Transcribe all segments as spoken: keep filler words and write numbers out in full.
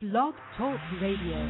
Blog Talk Radio.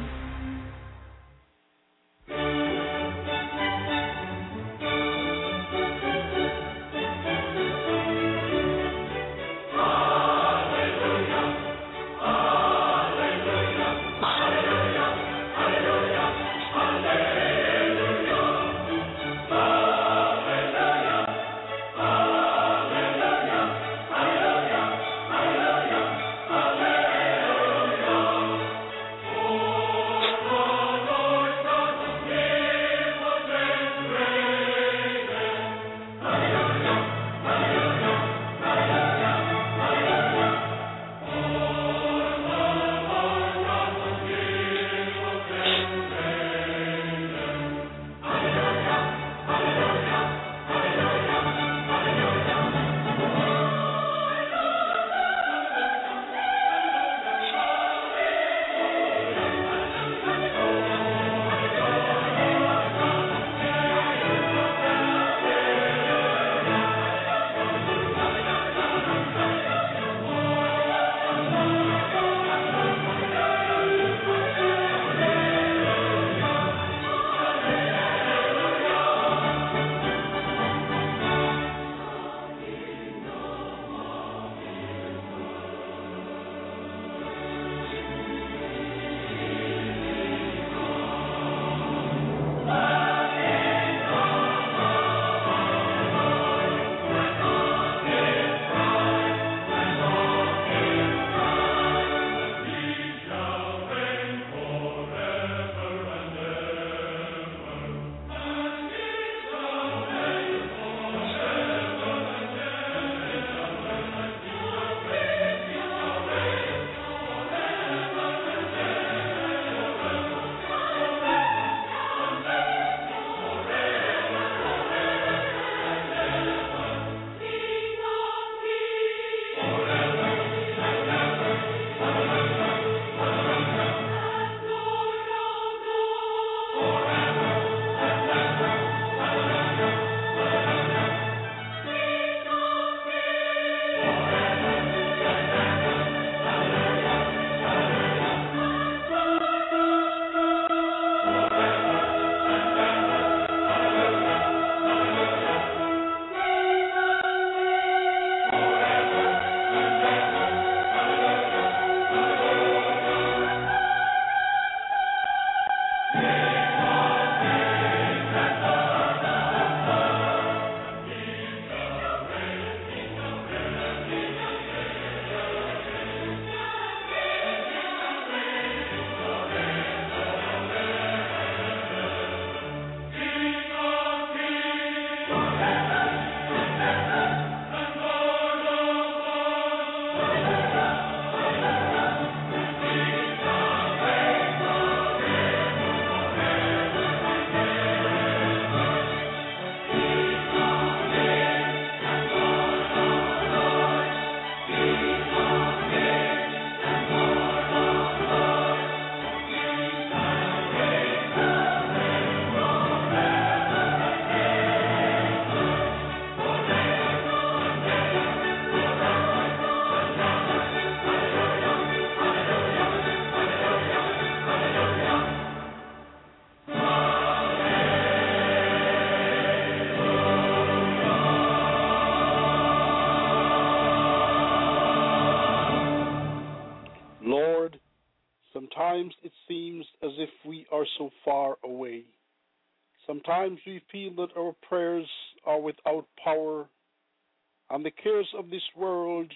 Sometimes it seems as if we are so far away. Sometimes we feel that our prayers are without power, and the cares of this world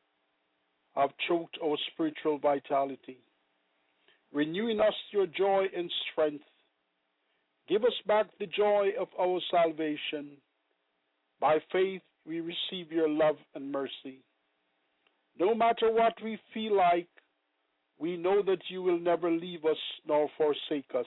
have choked our spiritual vitality. Renew in us your joy and strength. Give us back the joy of our salvation. By faith we receive your love and mercy. No matter what we feel like, we know that you will never leave us nor forsake us.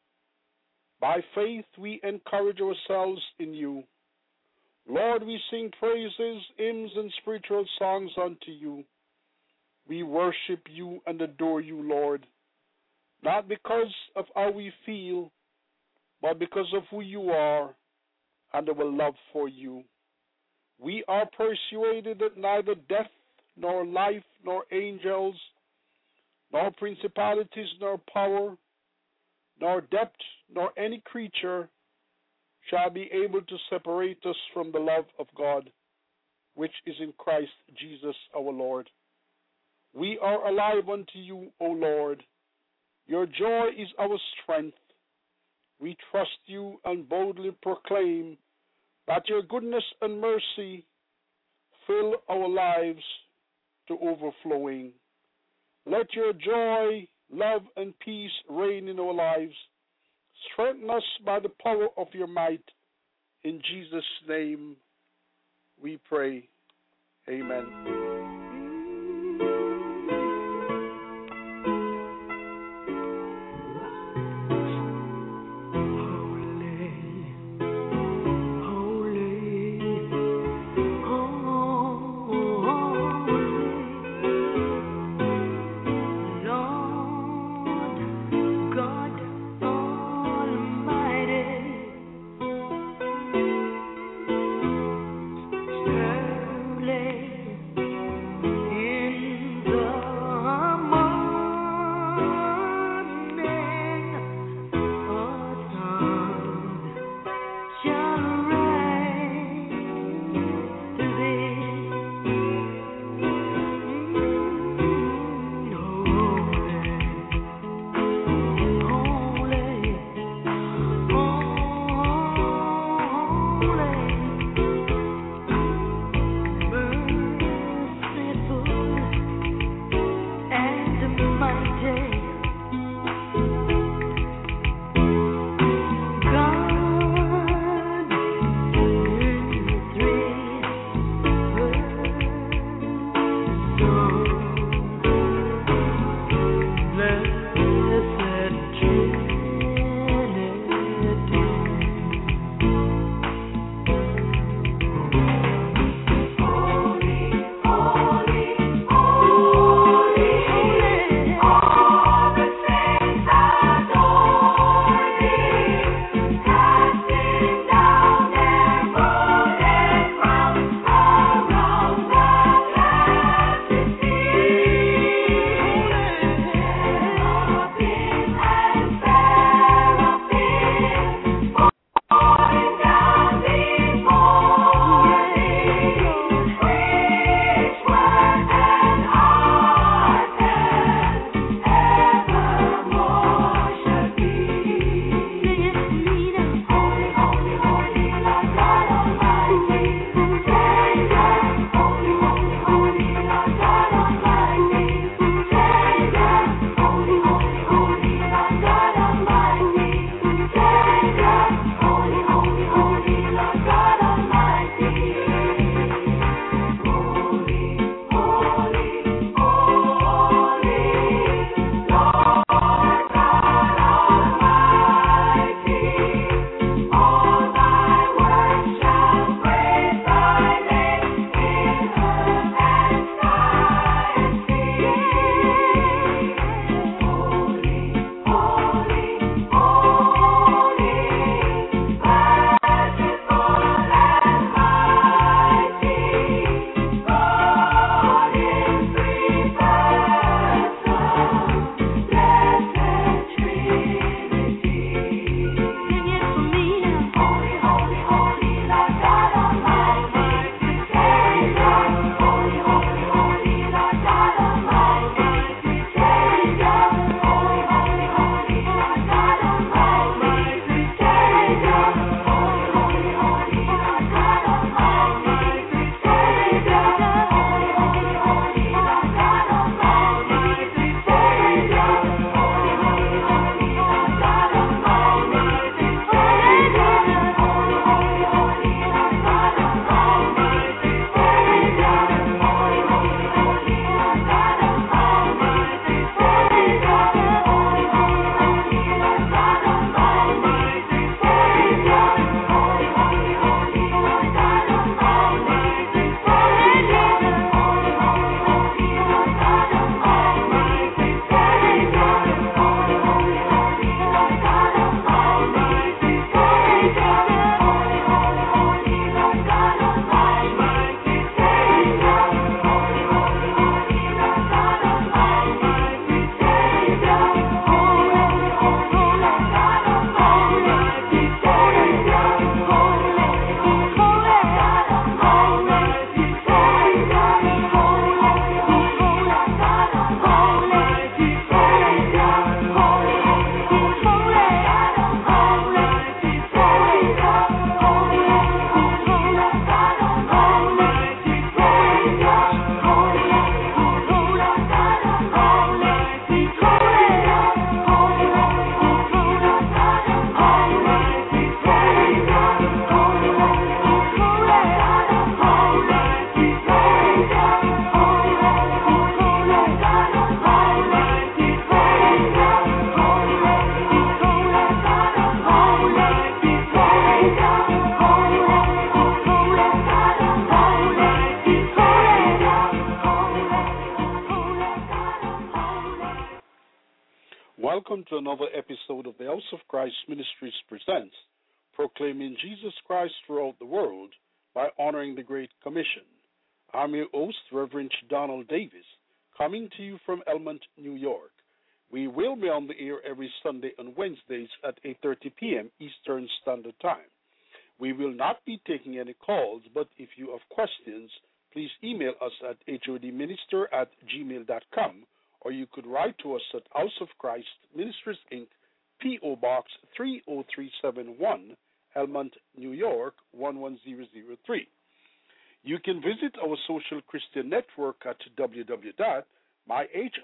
By faith, we encourage ourselves in you. Lord, we sing praises, hymns, and spiritual songs unto you. We worship you and adore you, Lord, not because of how we feel, but because of who you are and our love for you. We are persuaded that neither death, nor life, nor angels, nor principalities, nor power, nor depth, nor any creature shall be able to separate us from the love of God, which is in Christ Jesus our Lord. We are alive unto you, O Lord. Your joy is our strength. We trust you and boldly proclaim that your goodness and mercy fill our lives to overflowing. Let your joy, love, and peace reign in our lives. Strengthen us by the power of your might. In Jesus' name we pray. Amen. Early Welcome to another episode of the House of Christ Ministries presents Proclaiming Jesus Christ Throughout the World by Honoring the Great Commission. I'm your host, Reverend Donald Davis, coming to you from Elmont, New York. We will be on the air every Sunday and Wednesdays at eight thirty p.m. Eastern Standard Time. We will not be taking any calls, but if you have questions, please email us at hodminister at gmail dot com, or you could write to us at House of Christ Ministries, Incorporated, P O. Box three oh three seven one, Elmont, New York, one one zero zero three. You can visit our social Christian network at w w w dot my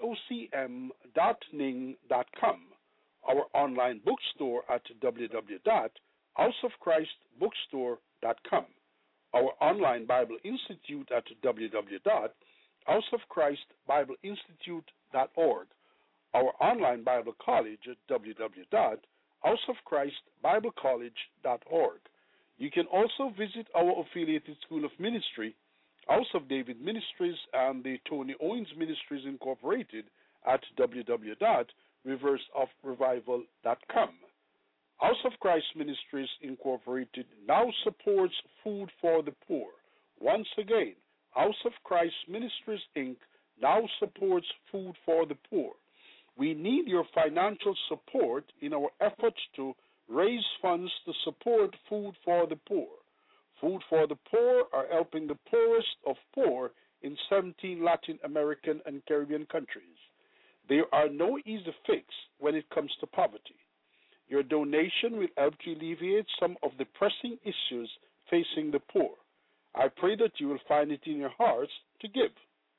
hocm dot ning dot com, our online bookstore at w w w dot house of christ bookstore dot com, our online Bible Institute at w w w dot house of christ bible institute dot org, our online Bible College at w w w dot house of christ bible college dot org. You can also visit our affiliated School of Ministry, House of David Ministries, and the Tony Owens Ministries Incorporated at w w w dot rivers of revival dot com. House of Christ Ministries Incorporated now supports Food for the Poor. Once again, House of Christ Ministries, Incorporated now supports Food for the Poor. We need your financial support in our efforts to raise funds to support Food for the Poor. Food for the Poor are helping the poorest of poor in seventeen Latin American and Caribbean countries. There are no easy fix when it comes to poverty. Your donation will help to alleviate some of the pressing issues facing the poor. I pray that you will find it in your hearts to give.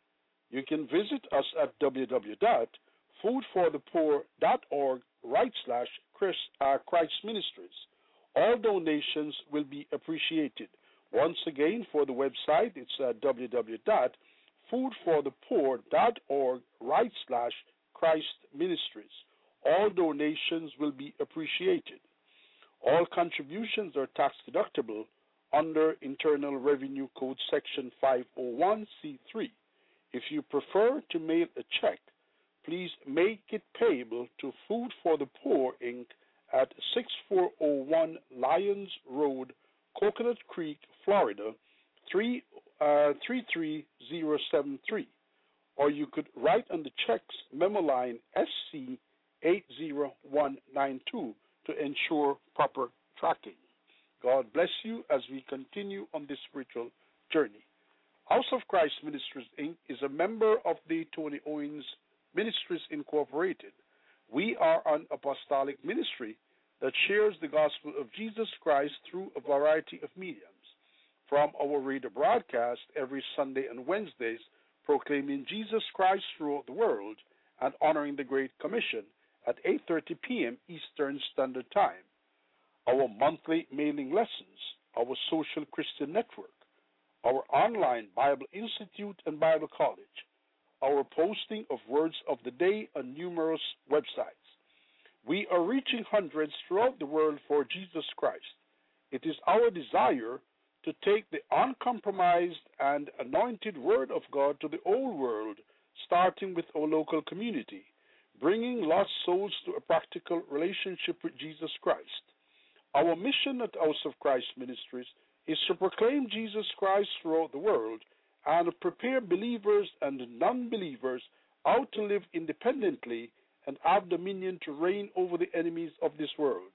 You can visit us at w w w dot food for the poor dot org right slash Christ Ministries. All donations will be appreciated. Once again, for the website, it's at w w w dot food for the poor dot org right slash Christ Ministries. All donations will be appreciated. All contributions are tax deductible under Internal Revenue Code Section five oh one C three. If you prefer to mail a check, please make it payable to Food for the Poor, Incorporated at six four oh one Lyons Road, Coconut Creek, Florida, three three zero seven three. Or you could write on the check's memo line S C eight zero one nine two to ensure proper tracking. God bless you as we continue on this spiritual journey. House of Christ Ministries, Incorporated is a member of the Tony Owens Ministries Incorporated. We are an apostolic ministry that shares the gospel of Jesus Christ through a variety of mediums. From our radio broadcast every Sunday and Wednesdays, proclaiming Jesus Christ throughout the world and honoring the Great Commission at eight thirty p.m. Eastern Standard Time. Our monthly mailing lessons, our social Christian network, our online Bible Institute and Bible College, our posting of words of the day on numerous websites. We are reaching hundreds throughout the world for Jesus Christ. It is our desire to take the uncompromised and anointed Word of God to the whole world, starting with our local community, bringing lost souls to a practical relationship with Jesus Christ. Our mission at House of Christ Ministries is to proclaim Jesus Christ throughout the world and prepare believers and non-believers how to live independently and have dominion to reign over the enemies of this world.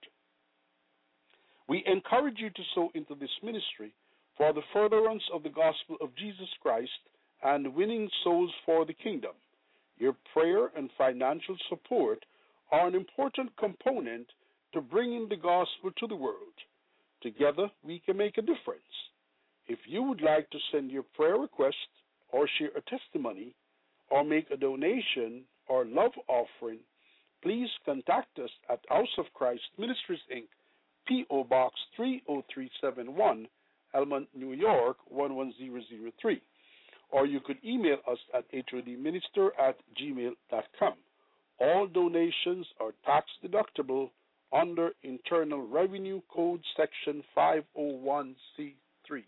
We encourage you to sow into this ministry for the furtherance of the gospel of Jesus Christ and winning souls for the kingdom. Your prayer and financial support are an important component to bringing the gospel to the world. Together, we can make a difference. If you would like to send your prayer request or share a testimony or make a donation or love offering, please contact us at House of Christ Ministries, Incorporated, P O. Box three oh three seven one, Elmont, New York, one one zero zero three. Or you could email us at hodminister at gmail dot com. All donations are tax deductible under Internal Revenue Code Section five oh one C three.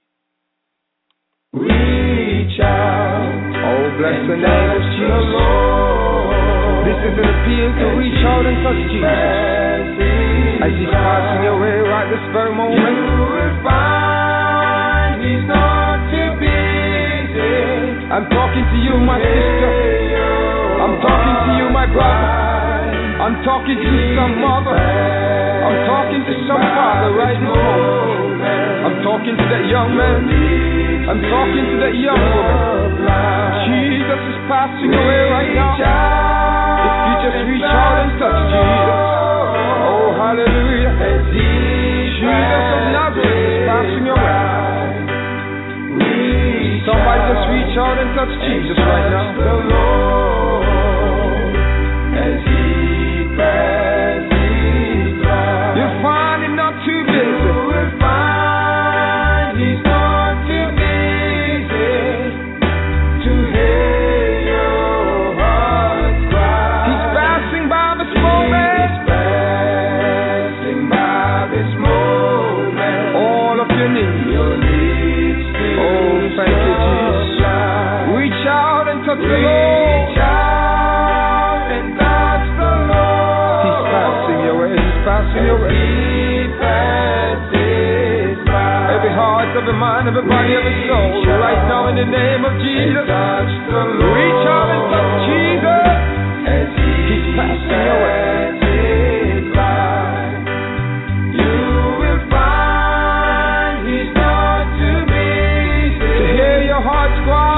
Reach out, oh bless the name of the Lord. This is an appeal to reach out and touch Jesus. As he's passing your way right this very moment, you will find he's not too busy. I'm talking to you, my sister. I'm talking to you, my brother. I'm talking to some mother. I'm talking to some father right now. I'm talking to that young man. I'm talking to that young woman. Jesus is passing away right now. If you just reach out and touch Jesus. Oh, hallelujah. Jesus of Nazareth is passing away. Somebody just reach out and touch Jesus right now. You'll find him not too busy. The Lord. Reach out and touch the Lord. He's passing your way. He's passing your way. Every heart, every mind, every body, every soul. Right now, in the name of Jesus, reach out and touch Jesus. He's passing your way. You will find He's not too busy to hear your heart's cry.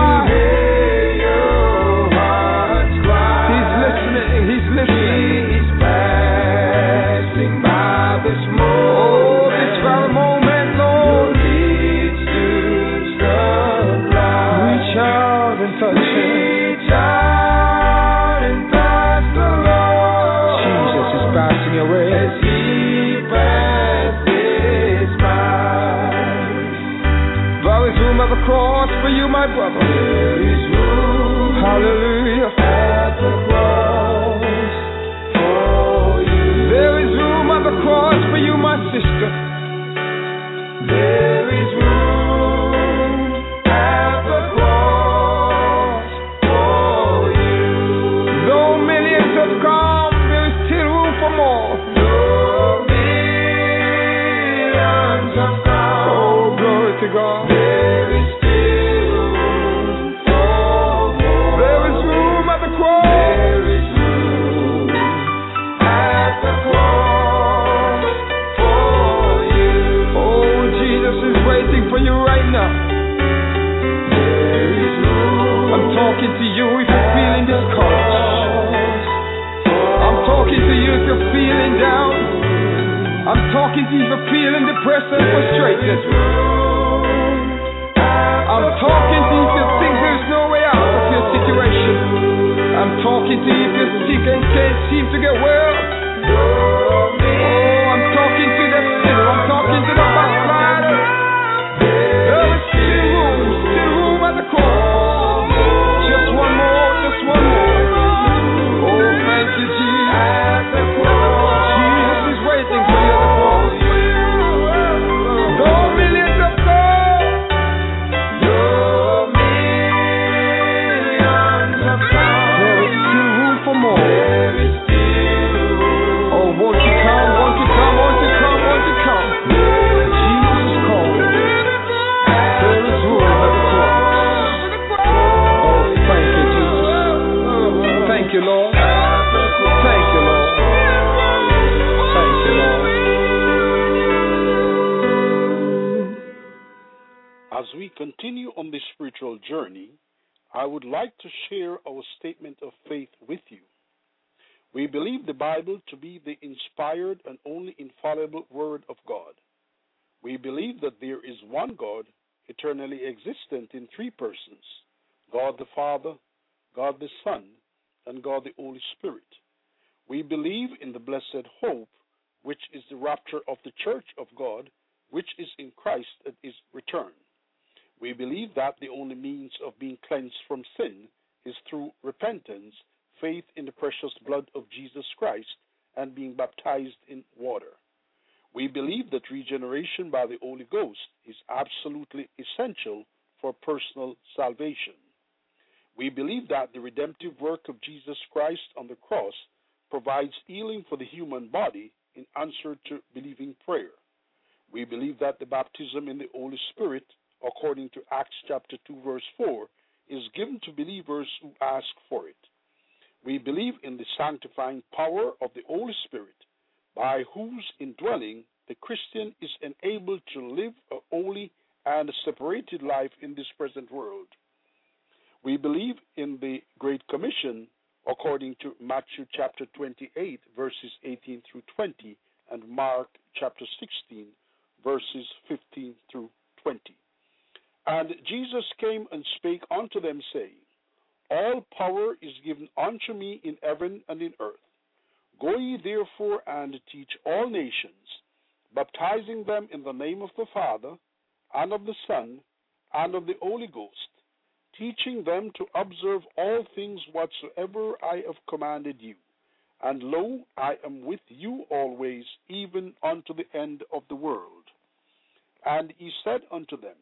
Cross for you, my brother. There is room. Hallelujah. At the cross for you. There is room at the cross for you, my sister. There is room at the cross for you. Though millions have come, there is still room for more. Though millions have come. Oh, glory to God. Talking to you if you're feeling discouraged. I'm talking to you if you're feeling down. I'm talking to you if you're feeling depressed and frustrated. I'm talking to you if you think there's no way out of your situation. I'm talking to you if you're sick and can't seem to get well. Oh, I'm talking to the sinner. I'm talking to the backslider. There is still room, still room at the cross. One more, just one more. Oh, thank you, Jesus. At the cross. Jesus is waiting for you at the cross. Though millions have come, your millions have come. There is still room for more. There is still room. Oh, won't you come, won't you come, won't you come, won't you come? Jesus is calling. There is room at the cross. Thank you, Lord. Thank you, Lord. Thank you, Lord. As we continue on this spiritual journey, I would like to share our statement of faith with you. We believe the Bible to be the inspired and only infallible Word of God. We believe that there is one God, eternally existent in three persons, God the Father, God the Son, and God the Holy Spirit. We believe in the blessed hope, which is the rapture of the church of God, which is in Christ at his return. We believe that the only means of being cleansed from sin is through repentance, faith in the precious blood of Jesus Christ, and being baptized in water. We believe that regeneration by the Holy Ghost is absolutely essential for personal salvation. We believe that the redemptive work of Jesus Christ on the cross provides healing for the human body in answer to believing prayer. We believe that the baptism in the Holy Spirit, according to Acts chapter two, verse four, is given to believers who ask for it. We believe in the sanctifying power of the Holy Spirit, by whose indwelling the Christian is enabled to live a holy and separated life in this present world. We believe in the Great Commission, according to Matthew chapter twenty-eight, verses eighteen through twenty, and Mark chapter sixteen, verses fifteen through twenty. And Jesus came and spake unto them, saying, All power is given unto me in heaven and in earth. Go ye therefore and teach all nations, baptizing them in the name of the Father, and of the Son, and of the Holy Ghost, teaching them to observe all things whatsoever I have commanded you. And lo, I am with you always, even unto the end of the world. And he said unto them,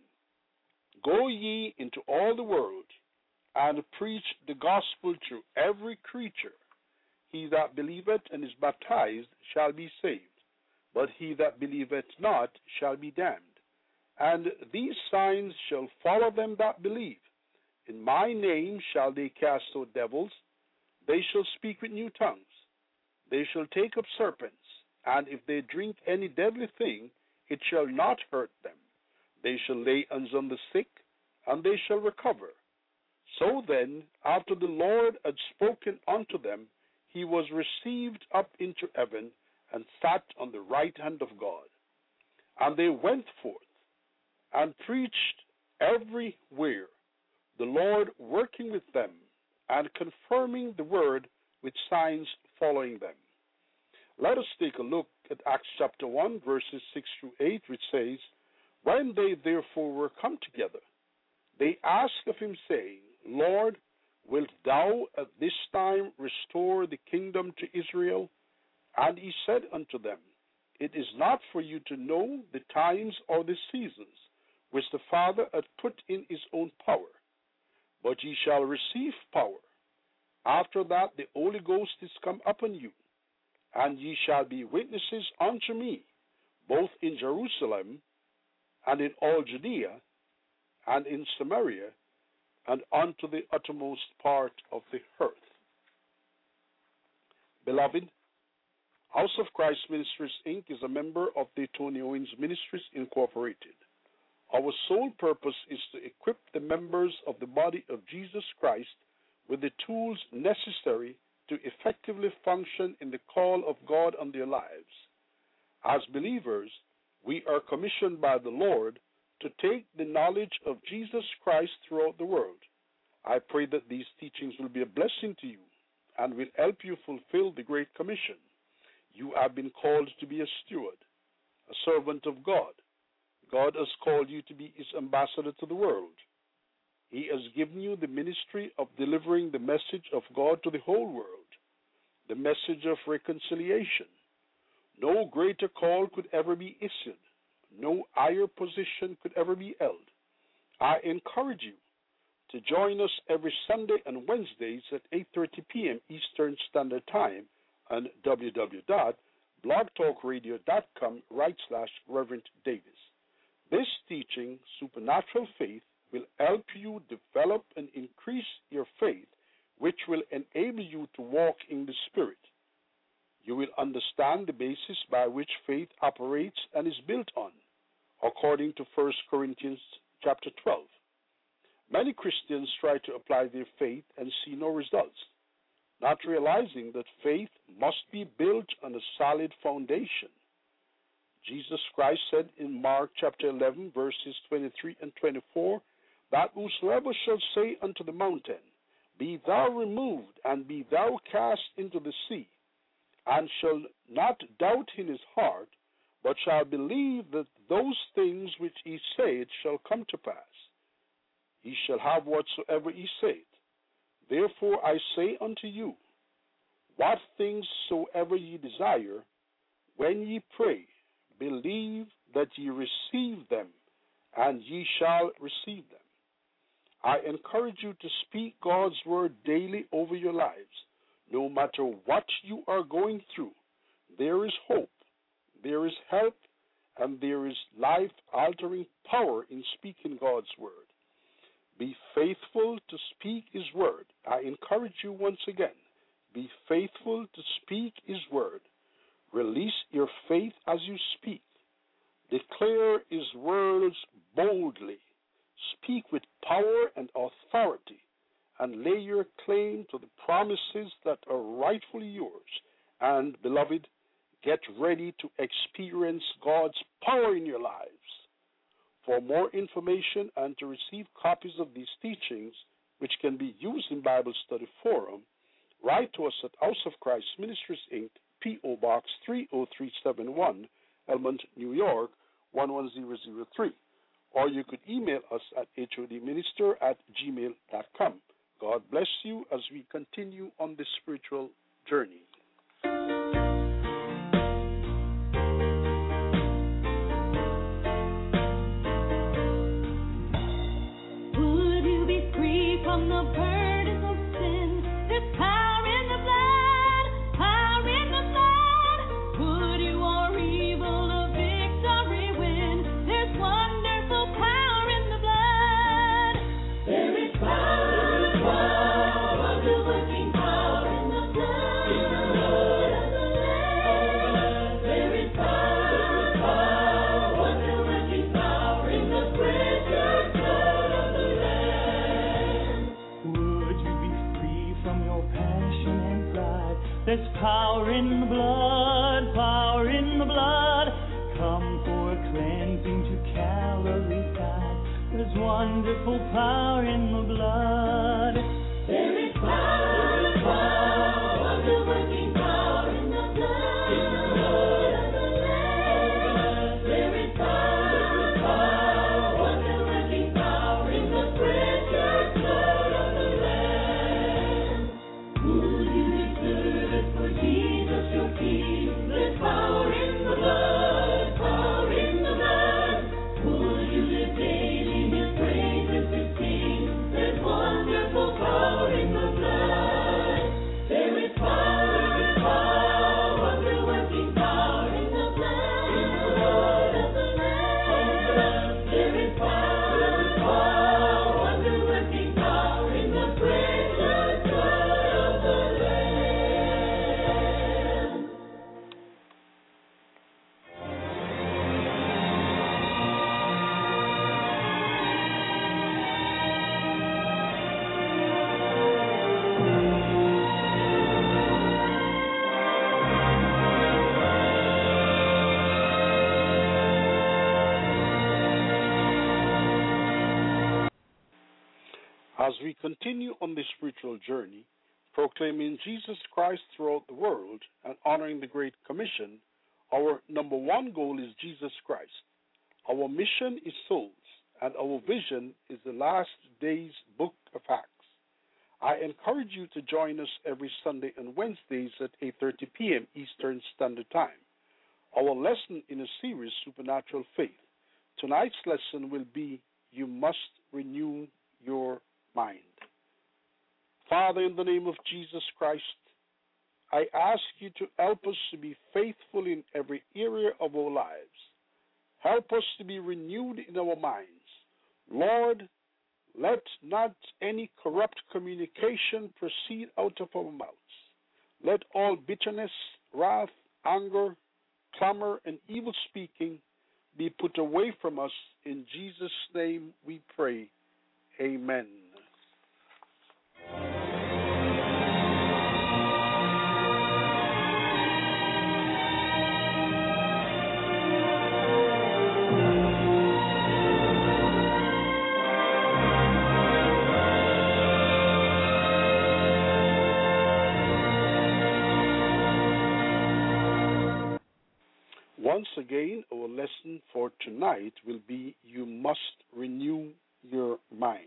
Go ye into all the world, and preach the gospel to every creature. He that believeth and is baptized shall be saved, but he that believeth not shall be damned. And these signs shall follow them that believe. In my name shall they cast out devils, they shall speak with new tongues, they shall take up serpents, and if they drink any deadly thing, it shall not hurt them. They shall lay hands on the sick, and they shall recover. So then, after the Lord had spoken unto them, he was received up into heaven, and sat on the right hand of God. And they went forth, and preached everywhere, the Lord working with them, and confirming the word with signs following them. Let us take a look at Acts chapter one, verses six through eight, which says, When they therefore were come together, they asked of him, saying, Lord, wilt thou at this time restore the kingdom to Israel? And he said unto them, It is not for you to know the times or the seasons, which the Father hath put in his own power, but ye shall receive power. After that the Holy Ghost is come upon you, and ye shall be witnesses unto me, both in Jerusalem, and in all Judea, and in Samaria, and unto the uttermost part of the earth. Beloved, House of Christ Ministries, Incorporated is a member of the Tony Owens Ministries, Incorporated. Our sole purpose is to equip the members of the body of Jesus Christ with the tools necessary to effectively function in the call of God on their lives. As believers, we are commissioned by the Lord to take the knowledge of Jesus Christ throughout the world. I pray that these teachings will be a blessing to you and will help you fulfill the Great Commission. You have been called to be a steward, a servant of God. God has called you to be his ambassador to the world. He has given you the ministry of delivering the message of God to the whole world, the message of reconciliation. No greater call could ever be issued. No higher position could ever be held. I encourage you to join us every Sunday and Wednesdays at eight thirty p.m. Eastern Standard Time on w w w dot blog talk radio dot com right slash Reverend Davis. This teaching, Supernatural Faith, will help you develop and increase your faith, which will enable you to walk in the Spirit. You will understand the basis by which faith operates and is built on, according to First Corinthians chapter twelve. Many Christians try to apply their faith and see no results, not realizing that faith must be built on a solid foundation. Jesus Christ said in Mark chapter eleven, verses twenty-three and twenty-four, that whosoever shall say unto the mountain, Be thou removed, and be thou cast into the sea, and shall not doubt in his heart, but shall believe that those things which he saith shall come to pass, he shall have whatsoever he saith. Therefore I say unto you, what things soever ye desire, when ye pray, believe that ye receive them, and ye shall receive them. I encourage you to speak God's word daily over your lives. No matter what you are going through, there is hope, there is help, and there is life-altering power in speaking God's word. Be faithful to speak his word. I encourage you once again, be faithful to speak his word. Release your faith as you speak. Declare his words boldly. Speak with power and authority, and lay your claim to the promises that are rightfully yours. And, beloved, get ready to experience God's power in your lives. For more information and to receive copies of these teachings, which can be used in Bible Study Forum, write to us at House of Christ Ministries, Incorporated, P O. Box three oh three seven one, Elmont, New York, one one zero zero three. Or you could email us at hodminister at gmail dot com. God bless you as we continue on this spiritual journey. Would you be free from the burdens of sin? There's power in the blood, power in the blood. Would you or evil a victory win? There's wonderful power in the blood. There is power, power, wonder-working power in the blood, in the blood of the Lamb. There is power, power, wonder-working power in the precious blood of the Lamb. Would you be free from your passion and pride? There's power in the blood, power in the blood. Come for a cleansing to Calvary's side. There's wonderful power in the blood. There is power, power, wonder-working power in the blood, in the blood of the Lamb. There is power, power, wonder-working power in the precious blood of the Lamb. Would you deserve it for Jesus your King? There's power in the blood, power in the blood. Would you live daily his praises to sing? There's wonderful power in the blood. There is power, power, wonder-working power in the blood, in the blood of the Lamb. There is power, power, wonder-working power in the precious blood of the Lamb. As we continue on this spiritual journey, proclaiming Jesus Christ throughout the world and honoring the Great Commission, our number one goal is Jesus Christ. Our mission is souls, and our vision is the last days book of Acts. I encourage you to join us every Sunday and Wednesdays at eight thirty p.m. Eastern Standard Time. Our lesson in a series, Supernatural Faith. Tonight's lesson will be, You Must Renew Your Mind. Father, in the name of Jesus Christ, I ask you to help us to be faithful in every area of our lives. Help us to be renewed in our minds. Lord, let not any corrupt communication proceed out of our mouths. Let all bitterness, wrath, anger, clamor, and evil speaking be put away from us. In Jesus' name we pray. Amen. Once again, our lesson for tonight will be, You Must Renew Your Mind.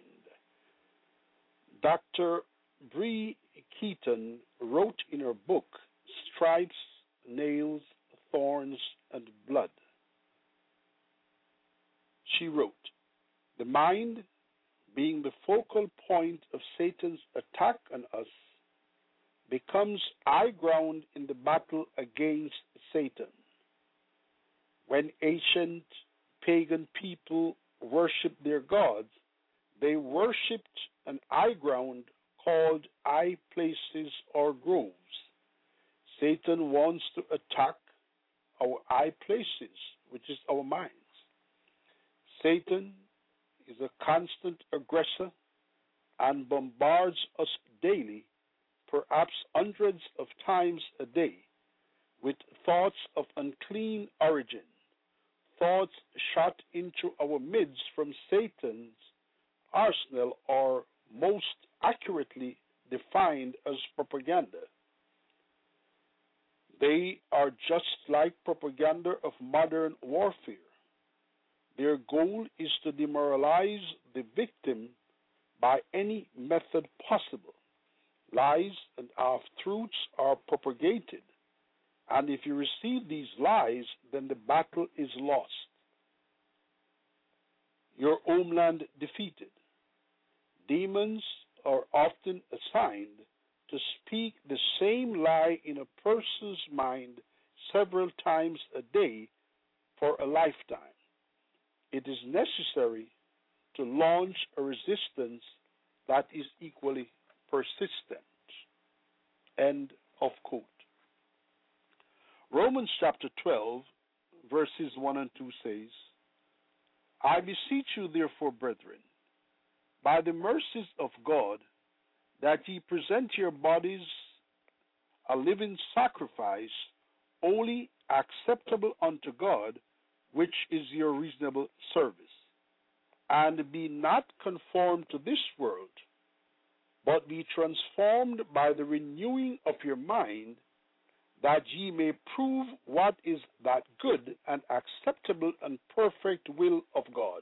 Doctor Bree Keaton wrote in her book, Stripes, Nails, Thorns, and Blood. She wrote, The mind, being the focal point of Satan's attack on us, becomes high ground in the battle against Satan. When ancient pagan people worshipped their gods, they worshipped an high ground called high places or groves. Satan wants to attack our high places, which is our minds. Satan is a constant aggressor and bombards us daily, perhaps hundreds of times a day, with thoughts of unclean origin, thoughts shot into our midst from Satan's arsenal, or most accurately defined as propaganda. They are just like propaganda of modern warfare. Their goal is to demoralize the victim by any method possible. Lies and half-truths are propagated, and if you receive these lies, then the battle is lost. Your homeland defeated. Demons are often assigned to speak the same lie in a person's mind several times a day for a lifetime. It is necessary to launch a resistance that is equally persistent. End of quote. Romans chapter twelve, verses one and two says, I beseech you therefore, brethren, by the mercies of God, that ye present your bodies a living sacrifice, holy, acceptable unto God, which is your reasonable service. And be not conformed to this world, but be transformed by the renewing of your mind, that ye may prove what is that good and acceptable and perfect will of God.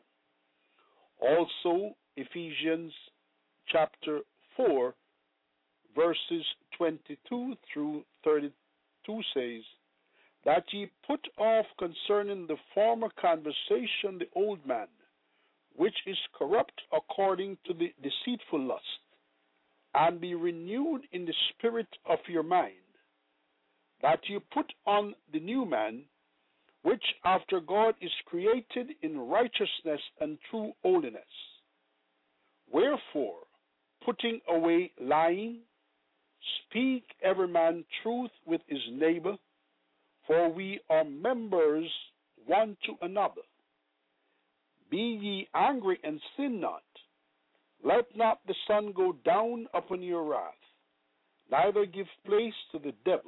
Also, Ephesians chapter four, verses twenty-two through thirty-two says, that ye put off concerning the former conversation the old man, which is corrupt according to the deceitful lust, and be renewed in the spirit of your mind, that ye put on the new man, which after God is created in righteousness and true holiness. Wherefore, putting away lying, speak every man truth with his neighbor, for we are members one to another. Be ye angry and sin not. Let not the sun go down upon your wrath, neither give place to the devil.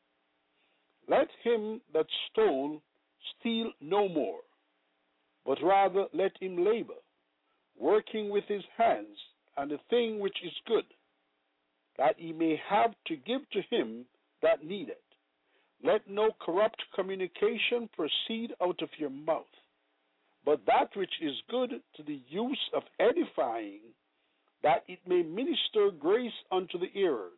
Let him that stole steal no more, but rather let him labor, working with his hands, and the thing which is good, that he may have to give to him that needeth. Let no corrupt communication proceed out of your mouth, but that which is good to the use of edifying, that it may minister grace unto the hearers.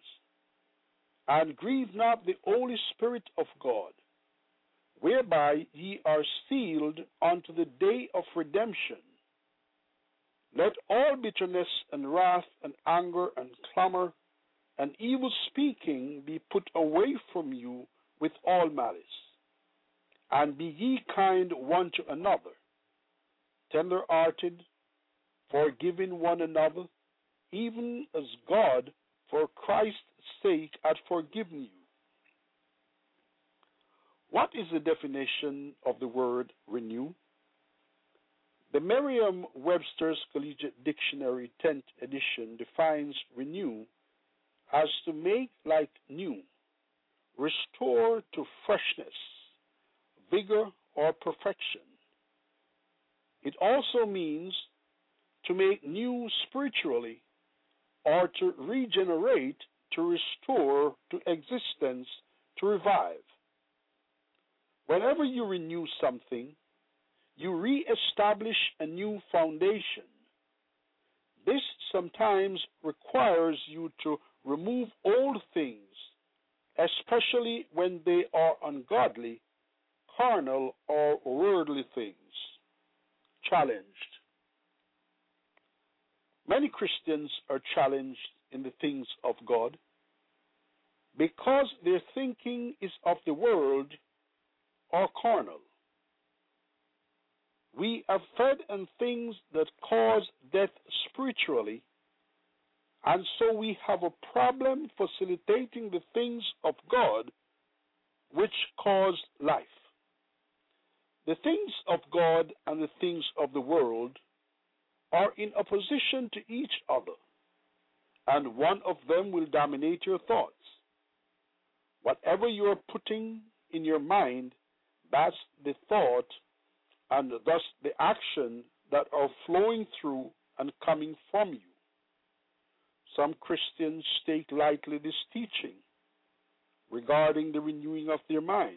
And grieve not the Holy Spirit of God, whereby ye are sealed unto the day of redemption. Let all bitterness and wrath and anger and clamor and evil speaking be put away from you with all malice. And be ye kind one to another, tender-hearted, forgiving one another, even as God for Christ's sake hath forgiven you. What is the definition of the word renew? The Merriam-Webster's Collegiate Dictionary tenth edition defines renew as to make like new, restore to freshness, vigor, or perfection. It also means to make new spiritually, or to regenerate, to restore to existence, to revive. Whenever you renew something, you re-establish a new foundation. This sometimes requires you to remove old things, especially when they are ungodly, carnal, or worldly things. Challenged. Many Christians are challenged in the things of God because their thinking is of the world or carnal. We are fed on things that cause death spiritually, and so we have a problem facilitating the things of God which cause life. The things of God and the things of the world are in opposition to each other, and one of them will dominate your thoughts. Whatever you are putting in your mind, that's the thought and thus the action that are flowing through and coming from you. Some Christians take lightly this teaching regarding the renewing of their minds,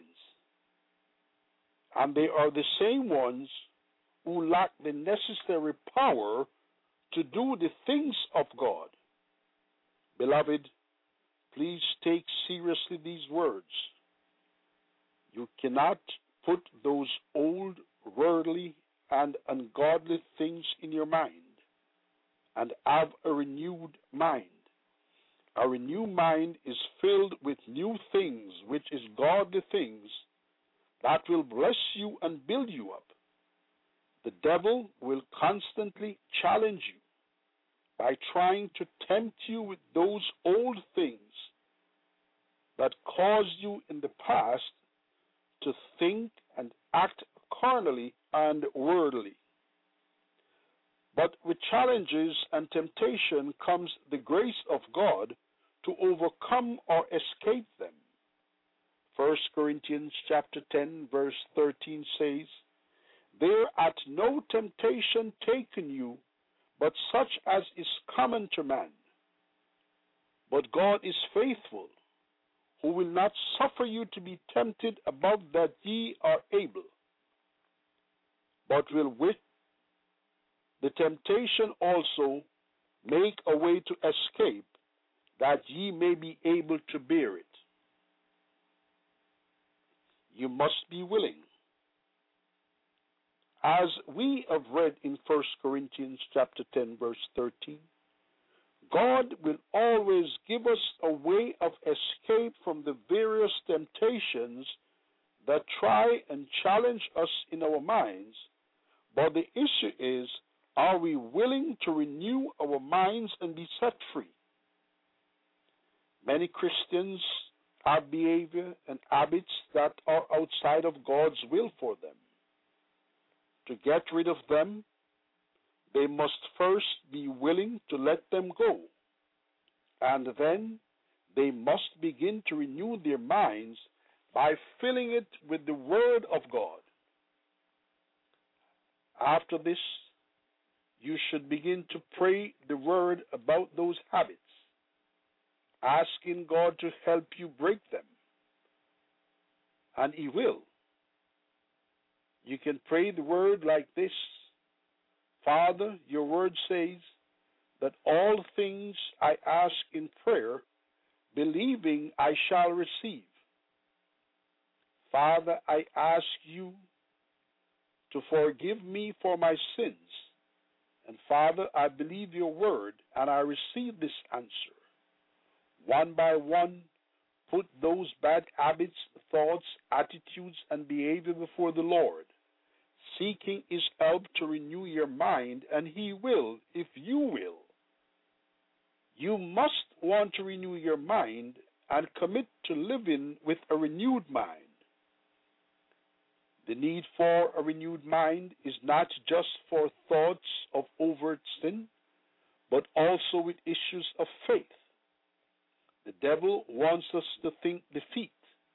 and they are the same ones who lack the necessary power to do the things of God. Beloved, please take seriously these words. You cannot put those old, worldly, and ungodly things in your mind and have a renewed mind. A renewed mind is filled with new things, which is godly things, that will bless you and build you up. The devil will constantly challenge you by trying to tempt you with those old things that caused you in the past to think and act carnally and worldly. But with challenges and temptation comes the grace of God to overcome or escape them. First Corinthians chapter ten verse thirteen says, "There hath no temptation taken you, but such as is common to man. But God is faithful, who will not suffer you to be tempted above that ye are able, but will with the temptation also make a way to escape, that ye may be able to bear it." You must be willing. As we have read in First Corinthians chapter ten, verse thirteen, God will always give us a way of escape from the various temptations that try and challenge us in our minds, but the issue is, are we willing to renew our minds and be set free? Many Christians have behavior and habits that are outside of God's will for them. To get rid of them, they must first be willing to let them go, and then they must begin to renew their minds by filling it with the Word of God. After this, you should begin to pray the Word about those habits, asking God to help you break them, and He will. You can pray the Word like this: Father, your Word says that all things I ask in prayer, believing I shall receive. Father, I ask you to forgive me for my sins. And Father, I believe your Word, and I receive this answer. One by one, put those bad habits, thoughts, attitudes, and behavior before the Lord, seeking His help to renew your mind, and He will, if you will. You must want to renew your mind and commit to living with a renewed mind. The need for a renewed mind is not just for thoughts of overt sin, but also with issues of faith. The devil wants us to think defeat,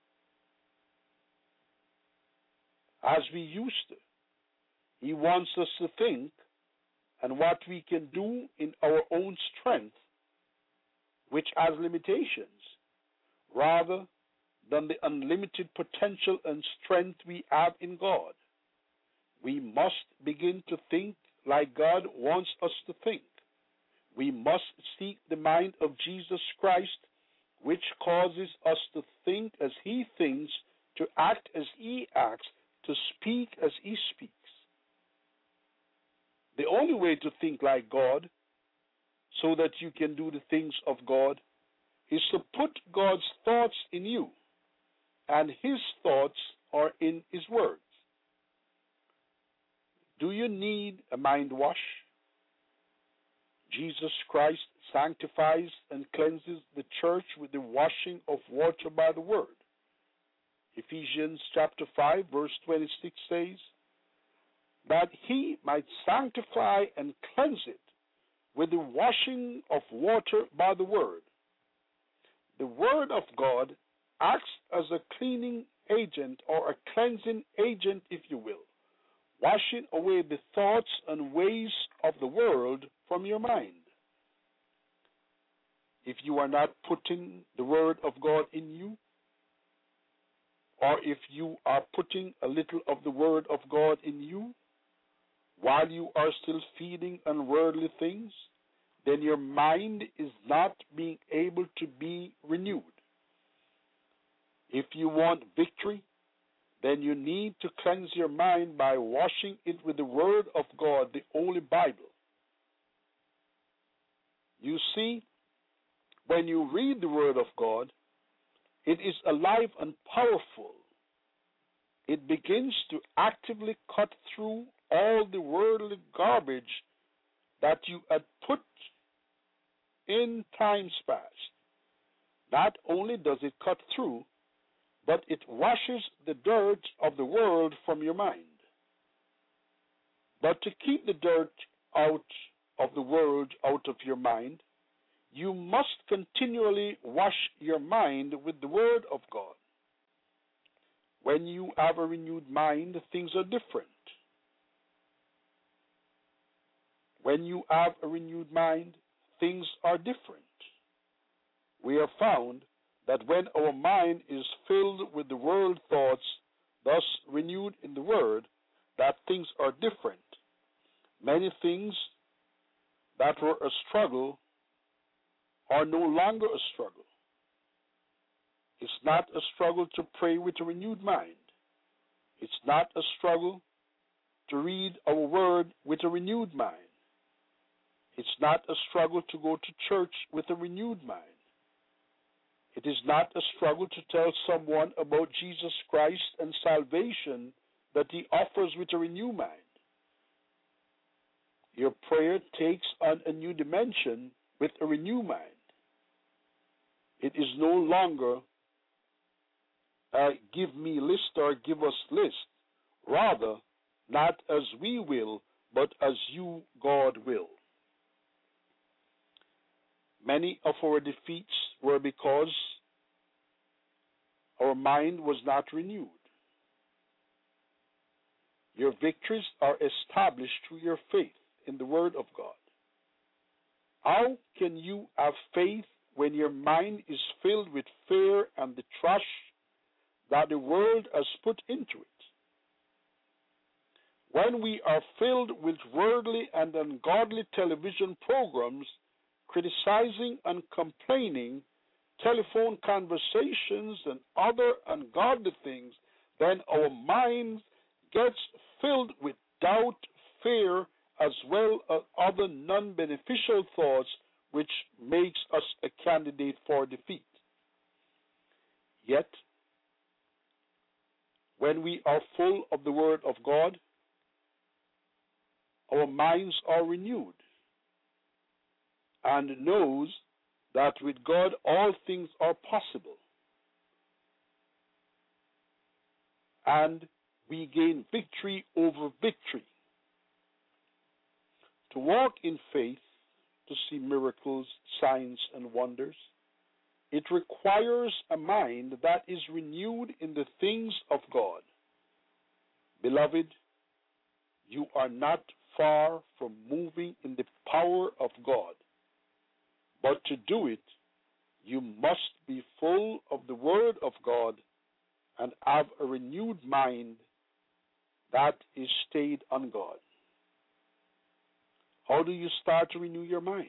as we used to. He wants us to think and what we can do in our own strength, which has limitations, rather than the unlimited potential and strength we have in God. We must begin to think like God wants us to think. We must seek the mind of Jesus Christ, which causes us to think as He thinks, to act as He acts, to speak as He speaks. The only way to think like God so that you can do the things of God is to put God's thoughts in you, and His thoughts are in His words. Do you need a mind wash? Jesus Christ sanctifies and cleanses the church with the washing of water by the word. Ephesians chapter five verse twenty-six says, that He might sanctify and cleanse it with the washing of water by the word. The word of God acts as a cleaning agent or a cleansing agent, if you will, washing away the thoughts and ways of the world from your mind. If you are not putting the word of God in you, or if you are putting a little of the word of God in you, while you are still feeding on worldly things, then your mind is not being able to be renewed. If you want victory, then you need to cleanse your mind by washing it with the Word of God, the Holy Bible. You see, when you read the Word of God, it is alive and powerful. It begins to actively cut through all the worldly garbage that you had put in times past. Not only does it cut through, but it washes the dirt of the world from your mind. But to keep the dirt out of the world out of your mind, you must continually wash your mind with the Word of God. When you have a renewed mind, things are different. When you have a renewed mind, things are different. We have found that when our mind is filled with the world thoughts, thus renewed in the Word, that things are different. Many things that were a struggle are no longer a struggle. It's not a struggle to pray with a renewed mind. It's not a struggle to read our Word with a renewed mind. It's not a struggle to go to church with a renewed mind. It is not a struggle to tell someone about Jesus Christ and salvation that He offers with a renewed mind. Your prayer takes on a new dimension with a renewed mind. It is no longer a give me list or give us list. Rather, not as we will, but as you, God, will. Many of our defeats were because our mind was not renewed. Your victories are established through your faith in the Word of God. How can you have faith when your mind is filled with fear and the trash that the world has put into it? When we are filled with worldly and ungodly television programs criticizing and complaining, telephone conversations, and other ungodly things, then our minds gets filled with doubt, fear, as well as other non-beneficial thoughts, which makes us a candidate for defeat. Yet, when we are full of the Word of God, our minds are renewed and knows that with God all things are possible. And we gain victory over victory. To walk in faith, to see miracles, signs, and wonders, it requires a mind that is renewed in the things of God. Beloved, you are not far from moving in the power of God. But to do it, you must be full of the Word of God and have a renewed mind that is stayed on God. How do you start to renew your mind?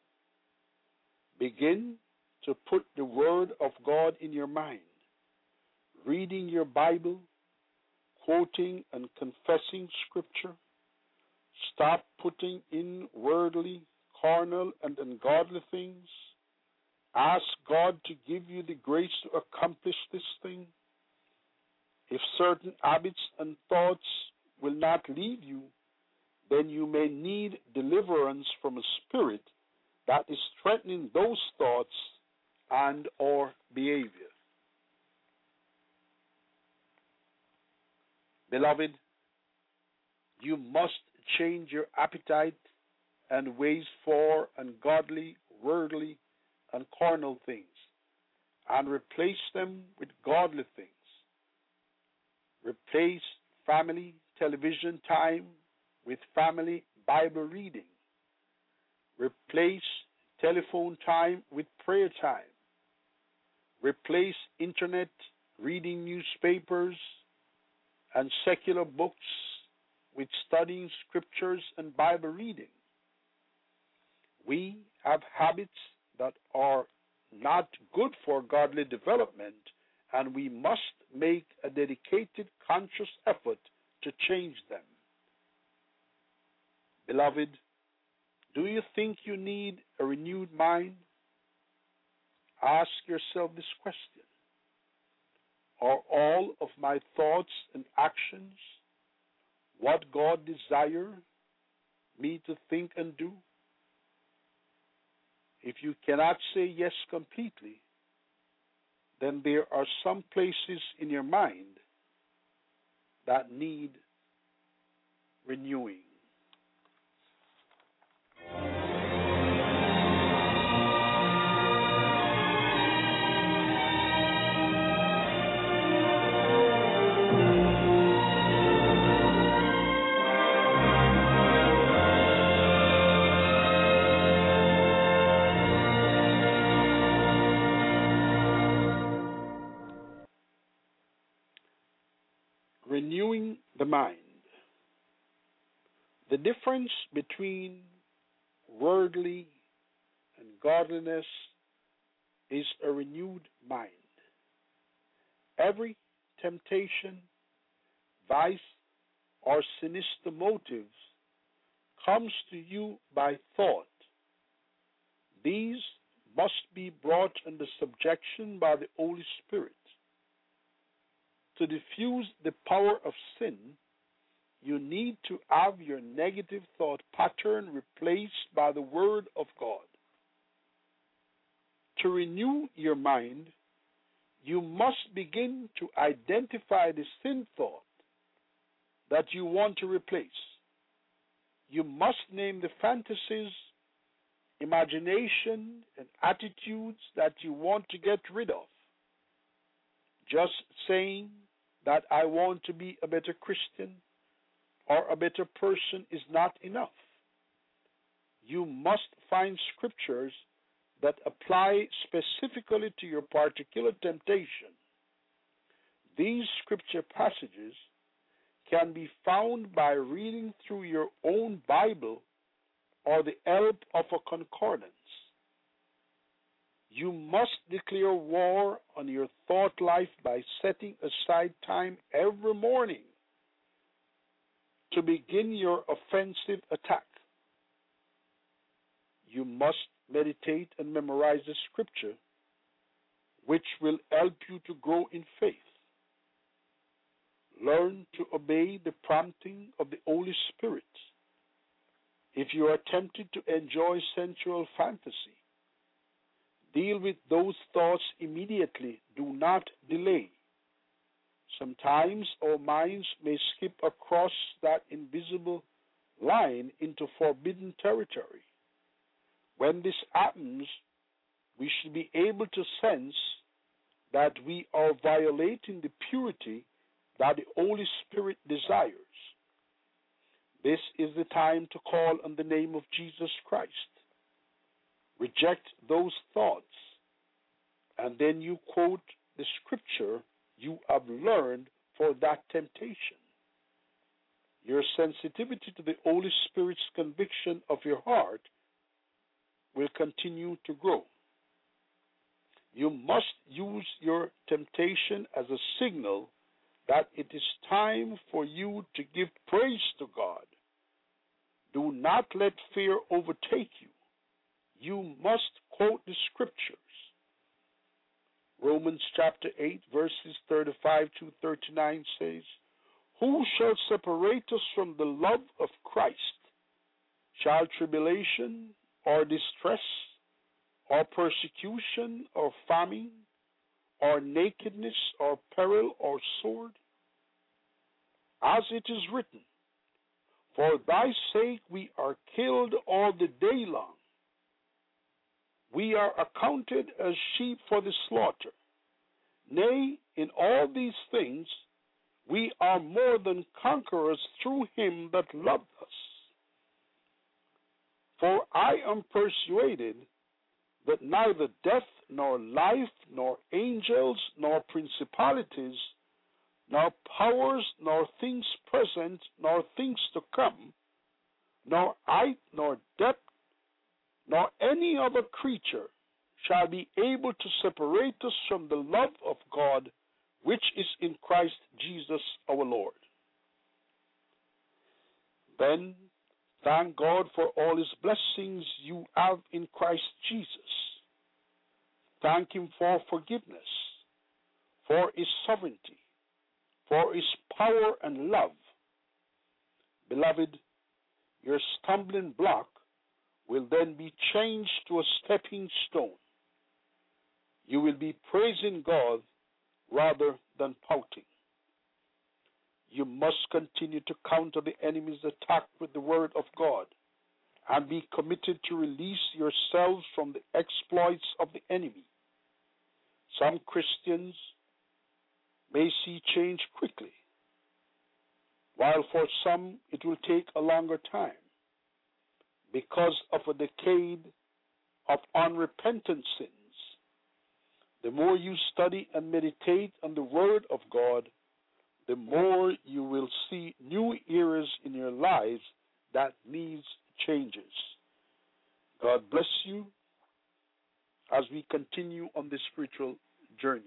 Begin to put the Word of God in your mind, reading your Bible, quoting and confessing Scripture. Stop putting in worldly, carnal and ungodly things, ask God to give you the grace to accomplish this thing. If certain habits and thoughts will not leave you, then you may need deliverance from a spirit that is threatening those thoughts and or behavior. Beloved, you must change your appetite and ways for ungodly, worldly, and carnal things, and replace them with godly things. Replace family television time with family Bible reading. Replace telephone time with prayer time. Replace internet reading newspapers and secular books with studying scriptures and Bible reading. We have habits that are not good for godly development, and we must make a dedicated, conscious effort to change them. Beloved, do you think you need a renewed mind? Ask yourself this question. Are all of my thoughts and actions what God desires me to think and do? If you cannot say yes completely, then there are some places in your mind that need renewing. Renewing the mind. The difference between worldly and godliness is a renewed mind. Every temptation, vice, or sinister motives comes to you by thought. These must be brought under subjection by the Holy Spirit. To diffuse the power of sin, you need to have your negative thought pattern replaced by the Word of God. To renew your mind, you must begin to identify the sin thought that you want to replace. You must name the fantasies, imagination, and attitudes that you want to get rid of. Just saying that I want to be a better Christian or a better person is not enough. You must find scriptures that apply specifically to your particular temptation. These scripture passages can be found by reading through your own Bible or the help of a concordance. You must declare war on your thought life by setting aside time every morning to begin your offensive attack. You must meditate and memorize the scripture, which will help you to grow in faith. Learn to obey the prompting of the Holy Spirit. If you are tempted to enjoy sensual fantasy, deal with those thoughts immediately. Do not delay. Sometimes our minds may skip across that invisible line into forbidden territory. When this happens, we should be able to sense that we are violating the purity that the Holy Spirit desires. This is the time to call on the name of Jesus Christ. Reject those thoughts, and then you quote the scripture you have learned for that temptation. Your sensitivity to the Holy Spirit's conviction of your heart will continue to grow. You must use your temptation as a signal that it is time for you to give praise to God. Do not let fear overtake you. you must quote the scriptures. Romans chapter eight, verses thirty-five to thirty-nine says, who shall separate us from the love of Christ? Shall tribulation, or distress, or persecution, or famine, or nakedness, or peril, or sword? As it is written, for thy sake we are killed all the day long. We are accounted as sheep for the slaughter. Nay, in all these things we are more than conquerors through him that loved us. For I am persuaded that neither death, nor life, nor angels, nor principalities, nor powers, nor things present, nor things to come, nor height, nor depth, nor any other creature shall be able to separate us from the love of God which is in Christ Jesus our Lord. Then thank God for all his blessings you have in Christ Jesus. Thank him for forgiveness, for his sovereignty, for his power and love. Beloved, your stumbling block will then be changed to a stepping stone. You will be praising God rather than pouting. You must continue to counter the enemy's attack with the word of God and be committed to release yourselves from the exploits of the enemy. Some Christians may see change quickly, while for some it will take a longer time because of a decade of unrepentant sins. The more you study and meditate on the Word of God, the more you will see new eras in your lives that needs changes. God bless you as we continue on this spiritual journey.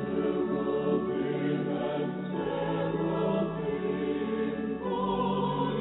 Thank you.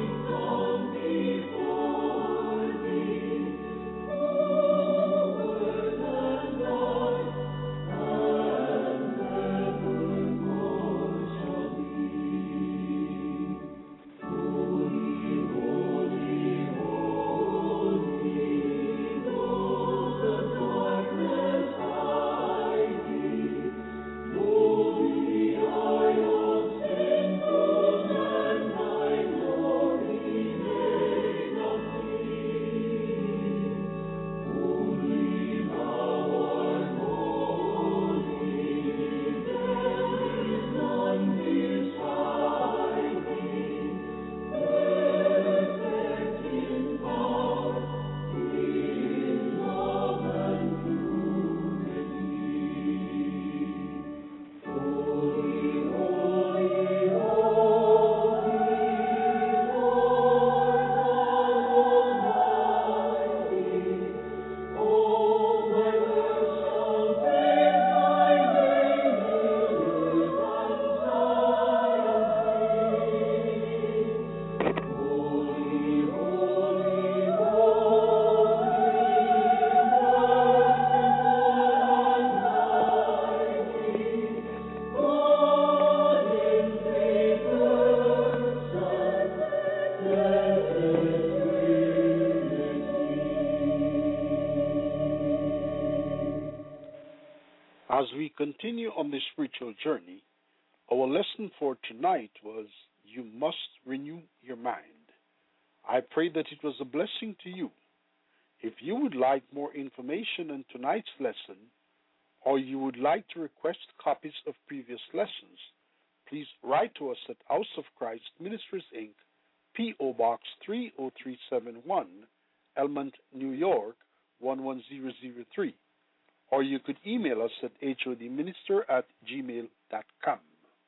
we continue on this spiritual journey, our lesson for tonight was You Must Renew Your Mind. I pray that it was a blessing to you. If you would like more information on tonight's lesson, or you would like to request copies of previous lessons, please write to us at House of Christ Ministries, Incorporated, P O. Box three oh three seven one, Elmont, New York, one one zero zero three. Or you could email us at hodminister at gmail dot com.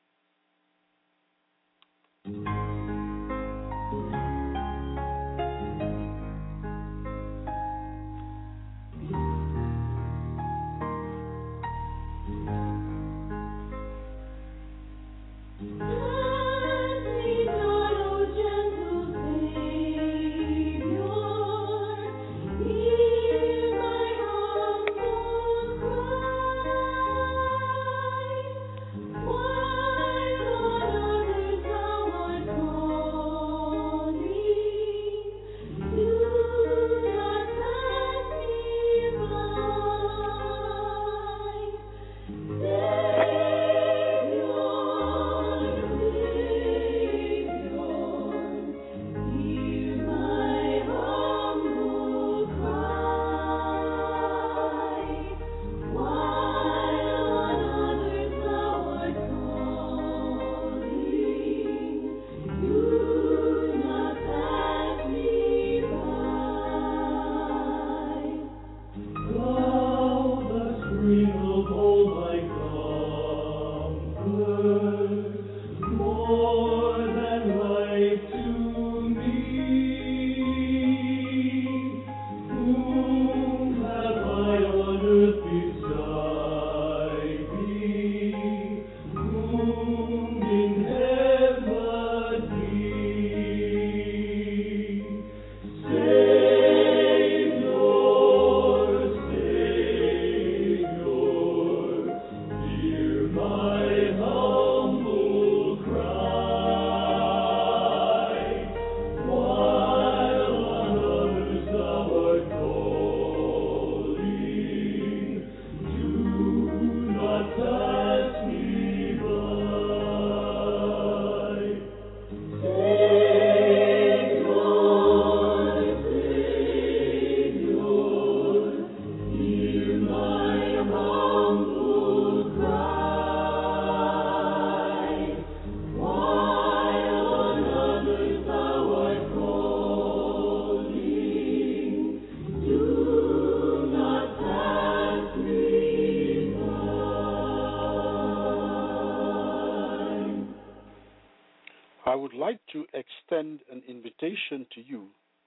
I would like to extend an invitation to you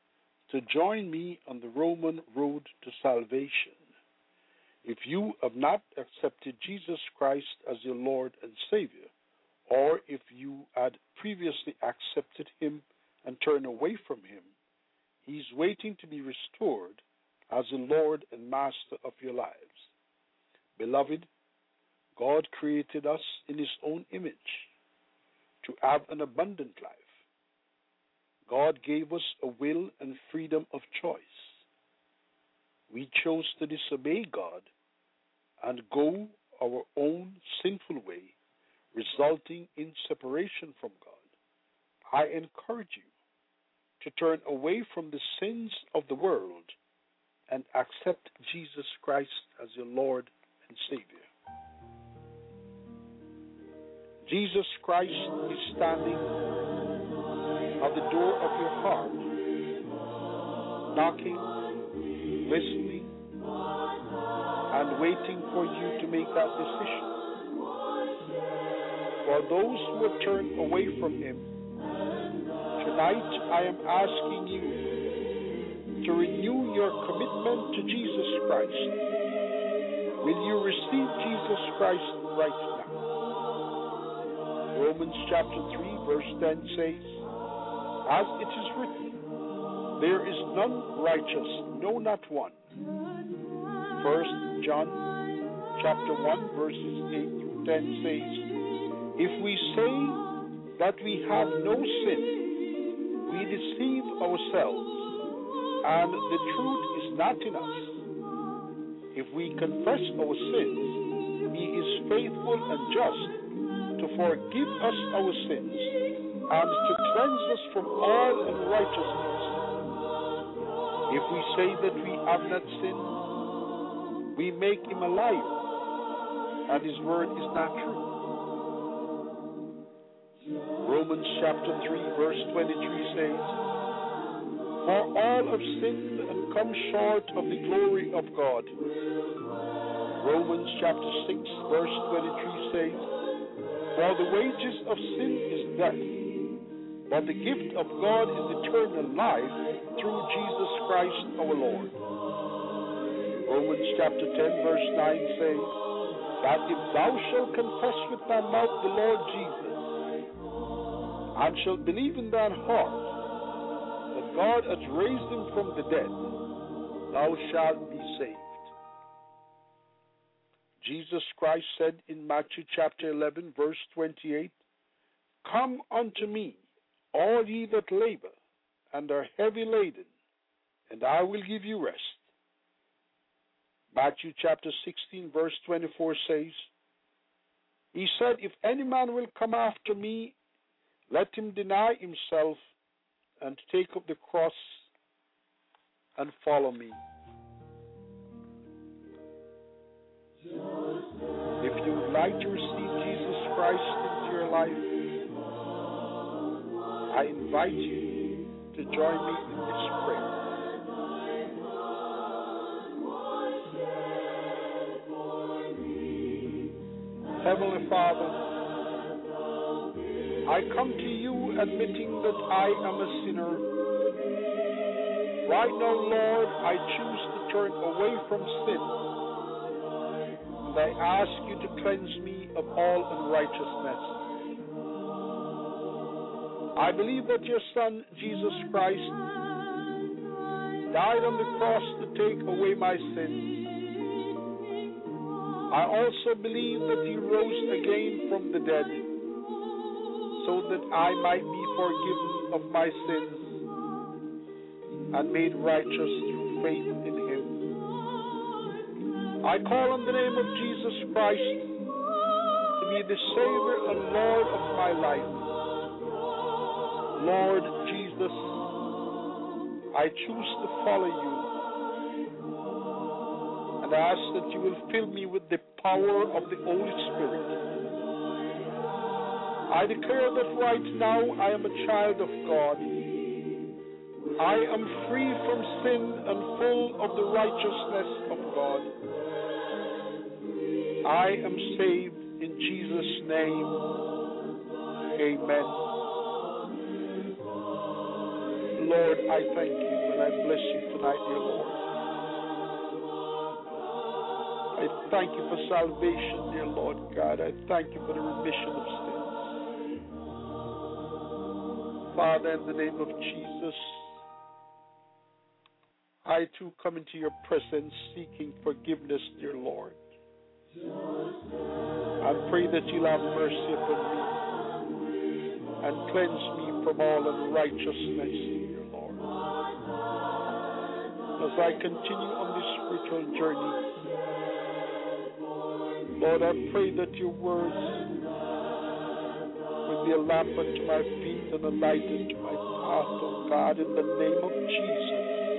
to join me on the Roman road to salvation. If you have not accepted Jesus Christ as your Lord and Savior, or if you had previously accepted him and turned away from him, he is waiting to be restored as the Lord and Master of your lives. Beloved, God created us in his own image to have an abundant life. God gave us a will and freedom of choice. We chose to disobey God and go our own sinful way, resulting in separation from God. I encourage you to turn away from the sins of the world and accept Jesus Christ as your Lord and Savior. Jesus Christ is standing at the door of your heart, knocking, listening, and waiting for you to make that decision. For those who have turned away from him, tonight I am asking you to renew your commitment to Jesus Christ. Will you receive Jesus Christ right now? Romans chapter three verse ten says, as it is written, there is none righteous, no not one. First John chapter one verses eight through ten says, if we say that we have no sin, we deceive ourselves, and the truth is not in us. If we confess our sins, He is faithful and just to forgive us our sins and to cleanse us from all unrighteousness. If we say that we have not sinned, we make him a liar, and his word is not true. Romans chapter three, verse twenty-three says, For all have sinned and come short of the glory of God. Romans chapter six, verse twenty-three says, For the wages of sin is death, but the gift of God is eternal life through Jesus Christ our Lord. Romans chapter ten, verse nine says, That if thou shalt confess with thy mouth the Lord Jesus, and shalt believe in thine heart that God hath raised him from the dead, thou shalt be saved. Jesus Christ said in Matthew chapter eleven, verse twenty-eight, Come unto me, all ye that labor and are heavy laden, and I will give you rest. Matthew chapter sixteen, verse twenty-four says, He said, If any man will come after me, let him deny himself and take up the cross and follow me. If you would like to receive Jesus Christ into your life, I invite you to join me in this prayer. Heavenly Father, I come to you admitting that I am a sinner. Right now, Lord, I choose to turn away from sin, and I ask you to cleanse me of all unrighteousness. I believe that your Son, Jesus Christ, died on the cross to take away my sins. I also believe that he rose again from the dead, so that I might be forgiven of my sins and made righteous through faith in him. I call on the name of Jesus Christ to be the Savior and Lord of my life. Lord Jesus, I choose to follow you, and I ask that you will fill me with the power of the Holy Spirit. I declare that right now I am a child of God. I am free from sin and full of the righteousness of God. I am saved in Jesus' name. Amen. Lord, I thank you and I bless you tonight, dear Lord. I thank you for salvation, dear Lord God. I thank you for the remission of sins. Father, in the name of Jesus, I too come into your presence seeking forgiveness, dear Lord. I pray that you'll have mercy upon me and cleanse me from all unrighteousness, dear Lord. As I continue on this spiritual journey, Lord, I pray that your words will be a lamp unto my feet and a light unto my path, oh God, in the name of Jesus.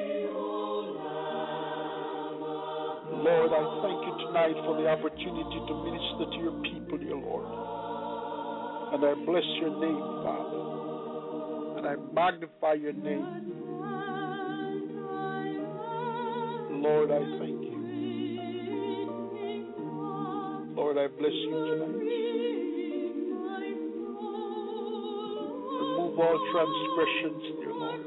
Lord, I thank you tonight for the opportunity to minister to your people, dear Lord. And I bless your name, Father. And I magnify your name. Lord, I thank you. Lord, I bless you tonight. Remove all transgressions, dear Lord.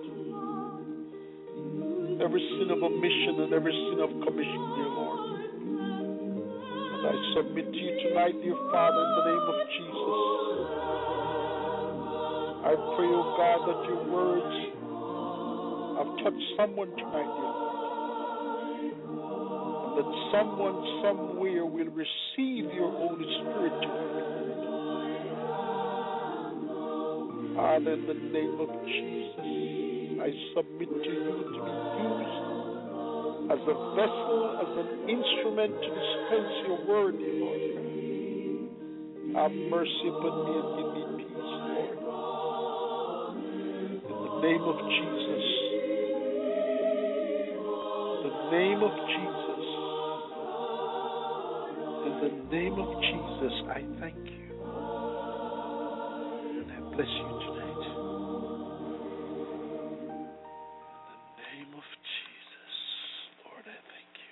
Every sin of omission and every sin of commission, dear Lord. And I submit to you tonight, dear Father, in the name of Jesus. I pray, oh God, that your words have touched someone tonight, dear Lord. And that someone somewhere will receive your Holy Spirit tonight. Father, in the name of Jesus, I submit to you to be used as a vessel, as an instrument to dispense your word, dear Lord. Have mercy upon me and give me peace, Lord. In the name of Jesus. In the name of Jesus. In the name of Jesus, I thank you. And I bless you tonight. In the name of Jesus, Lord, I thank you.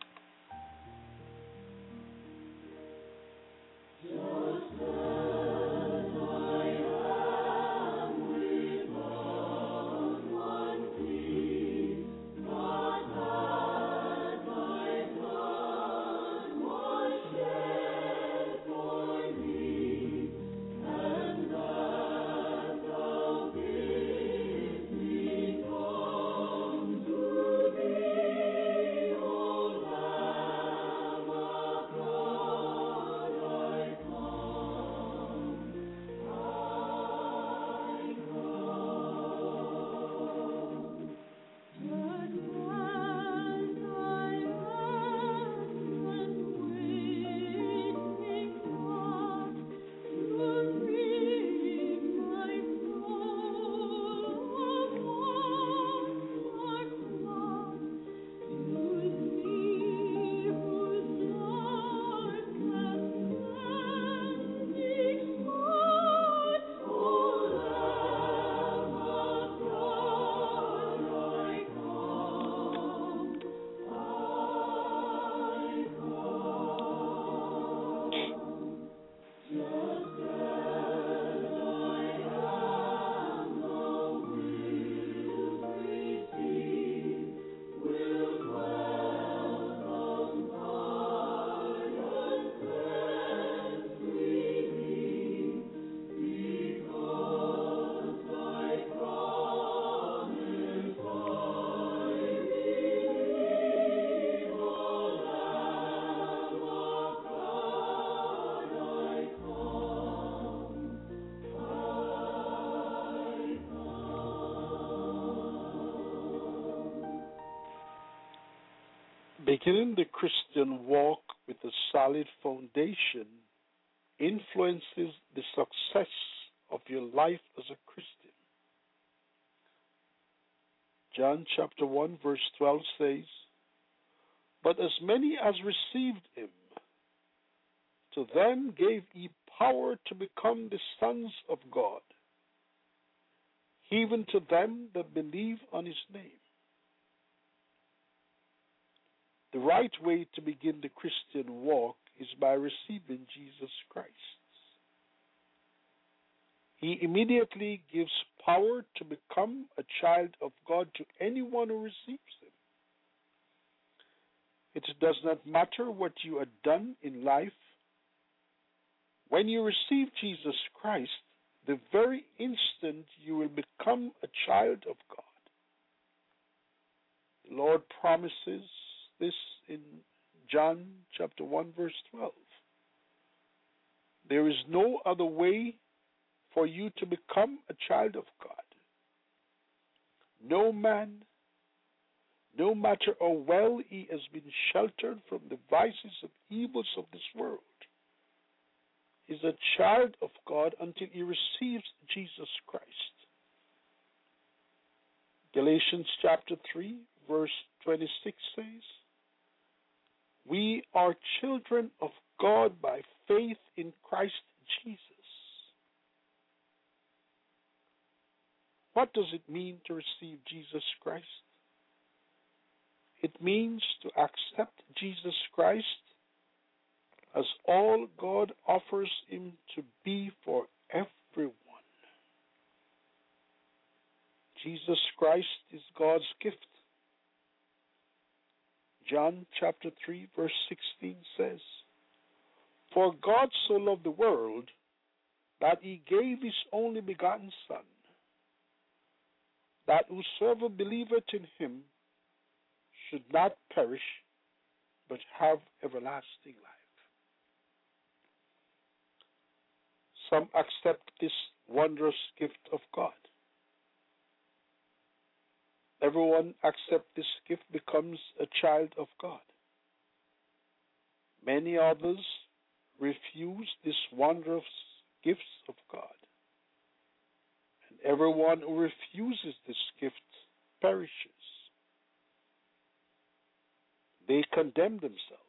Beginning the Christian walk with a solid foundation influences the success of your life as a Christian. John chapter one verse twelve says, "But as many as received him, to them gave he power to become the sons of God, even to them that believe on his name." The right way to begin the Christian walk is by receiving Jesus Christ. He immediately gives power to become a child of God to anyone who receives him. It does not matter what you have done in life. When you receive Jesus Christ, the very instant you will become a child of God. The Lord promises this in John chapter one verse twelve. There is no other way for you to become a child of God. No man, no matter how well he has been sheltered from the vices and evils of this world, is a child of God until he receives Jesus Christ. Galatians chapter three verse twenty-six says, "We are children of God by faith in Christ Jesus." What does it mean to receive Jesus Christ? It means to accept Jesus Christ as all God offers him to be for everyone. Jesus Christ is God's gift. John chapter three verse sixteen says, "For God so loved the world that he gave his only begotten Son, that whosoever believeth in him should not perish, but have everlasting life." Some accept this wondrous gift of God. everyone accept this gift becomes a child of God. Many others refuse this wondrous gifts of God. And everyone who refuses this gift perishes. They condemn themselves.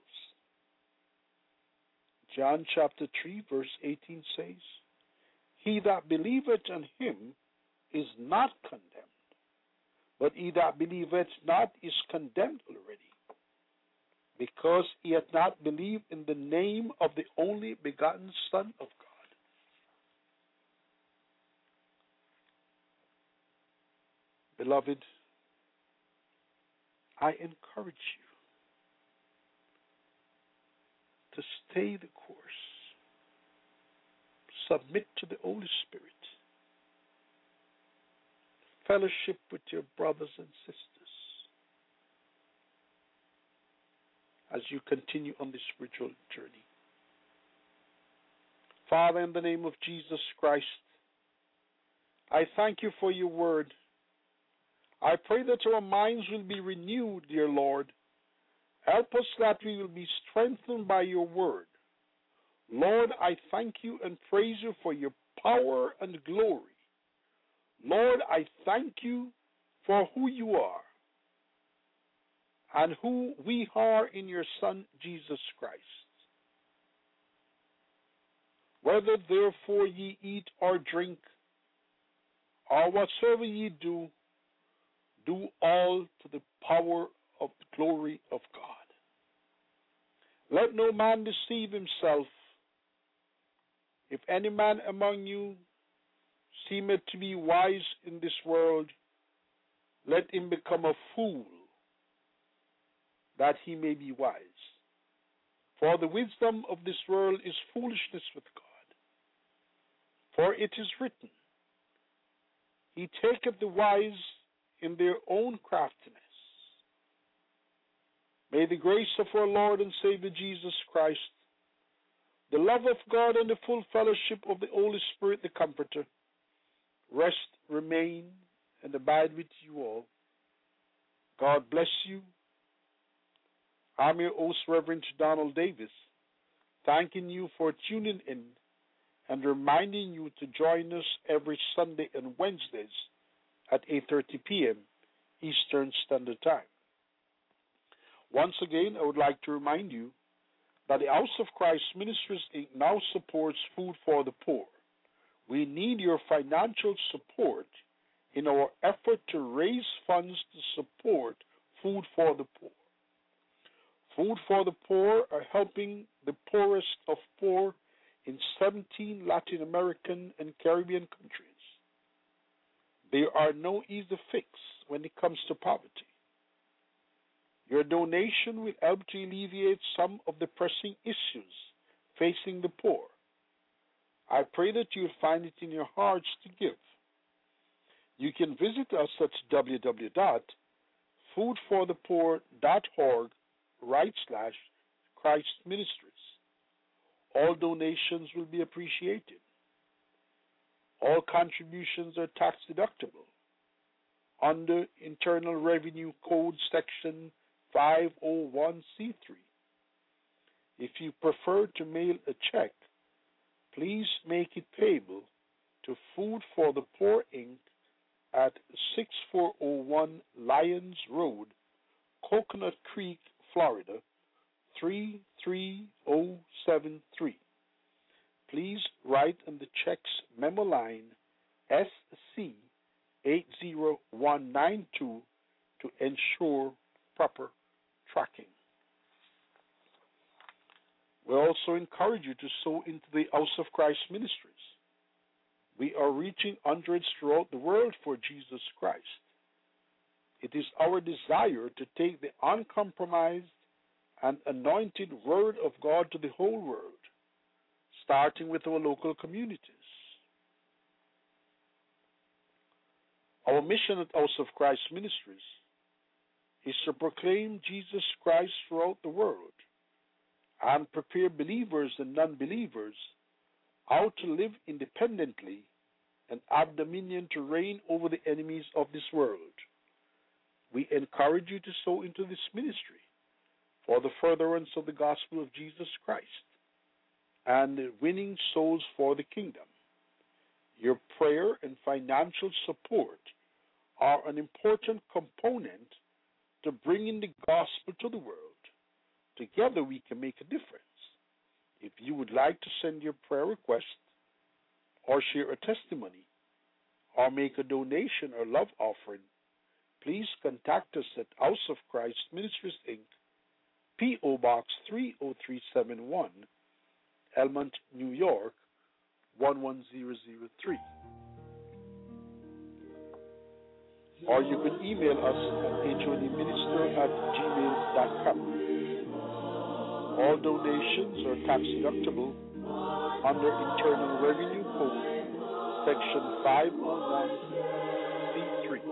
John chapter three, verse eighteen says, He that believeth on him is not condemned, but he that believeth not is condemned already, because he hath not believed in the name of the only begotten Son of God. Beloved, I encourage you to stay the course. Submit to the Holy Spirit. Fellowship with your brothers and sisters as you continue on this spiritual journey. Father, in the name of Jesus Christ, I thank you for your word. I pray that our minds will be renewed, dear Lord. Help us that we will be strengthened by your word. Lord, I thank you and praise you for your power and glory. Lord, I thank you for who you are and who we are in your Son, Jesus Christ. Whether therefore ye eat or drink, or whatsoever ye do, do all to the power of the glory of God. Let no man deceive himself. If any man among you seemeth to be wise in this world, let him become a fool, that he may be wise. For the wisdom of this world is foolishness with God. For it is written, He taketh the wise in their own craftiness. May the grace of our Lord and Savior Jesus Christ, the love of God, and the full fellowship of the Holy Spirit, the Comforter, rest, remain, and abide with you all. God bless you. I'm your host, Reverend Donald Davis, thanking you for tuning in and reminding you to join us every Sunday and Wednesdays at eight thirty p.m. Eastern Standard Time. Once again, I would like to remind you that the House of Christ Ministries Incorporated now supports Food for the Poor. We need your financial support in our effort to raise funds to support Food for the Poor. Food for the Poor are helping the poorest of poor in seventeen Latin American and Caribbean countries. There are no easy fix when it comes to poverty. Your donation will help to alleviate some of the pressing issues facing the poor. I pray that you'll find it in your hearts to give. You can visit us at w w w dot food for the poor dot org right slash Christ Ministries. All donations will be appreciated. All contributions are tax deductible under Internal Revenue Code Section five oh one C three. If you prefer to mail a check, please make it payable to Food for the Poor, Incorporated at six four oh one Lyons Road, Coconut Creek, Florida, three three oh seven three. Please write on the check's memo line S C eight zero one nine two to ensure proper tracking. We also encourage you to sow into the House of Christ Ministries. We are reaching hundreds throughout the world for Jesus Christ. It is our desire to take the uncompromised and anointed Word of God to the whole world, starting with our local communities. Our mission at House of Christ Ministries is to proclaim Jesus Christ throughout the world and prepare believers and non-believers how to live independently and have dominion to reign over the enemies of this world. We encourage you to sow into this ministry for the furtherance of the gospel of Jesus Christ and winning souls for the kingdom. Your prayer and financial support are an important component to bringing the gospel to the world. Together we can make a difference. If you would like to send your prayer request or share a testimony or make a donation or love offering, please contact us at House of Christ Ministries, Incorporated, P O. Box three oh three seven one, Elmont, New York, one one zero zero three. Or you can email us at h o d minister at gmail dot com. All donations are tax deductible under Internal Revenue Code, Section five oh one C three.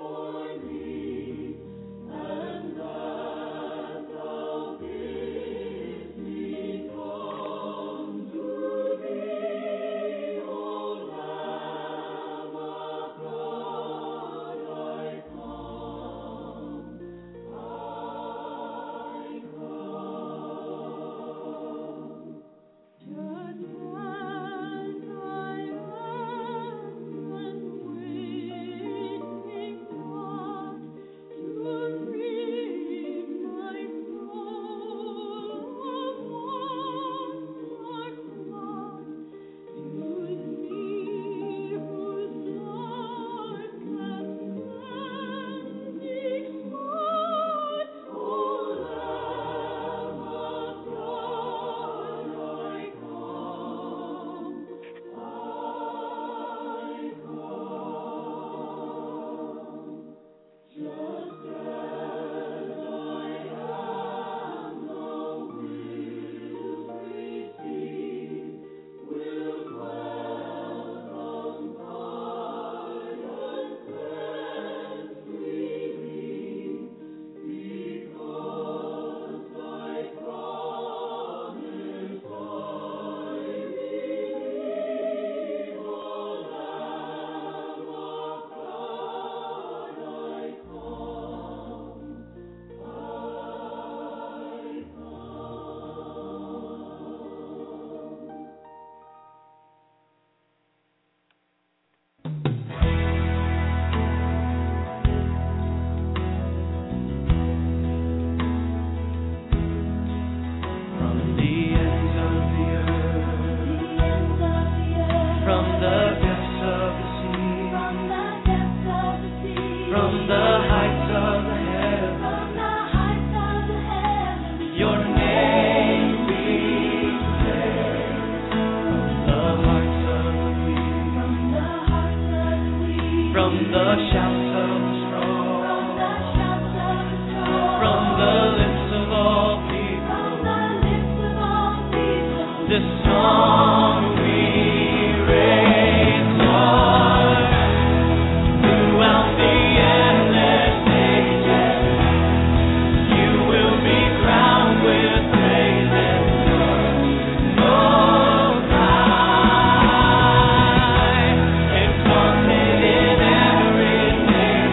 Exalted in every nation.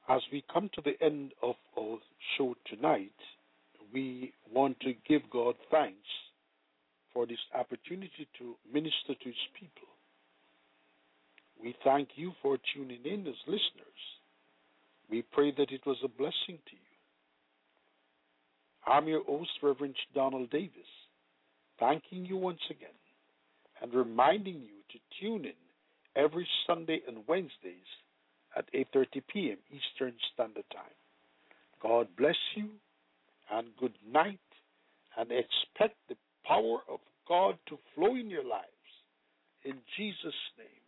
As we come to the end of our show tonight, we want to give God thanks for this opportunity to minister to his people. We thank you for tuning in as listeners. We pray that it was a blessing to you. I'm your host, Reverend Donald Davis, thanking you once again and reminding you to tune in every Sunday and Wednesdays at eight thirty p.m. Eastern Standard Time. God bless you and good night, and expect the power of God to flow in your lives. In Jesus' name.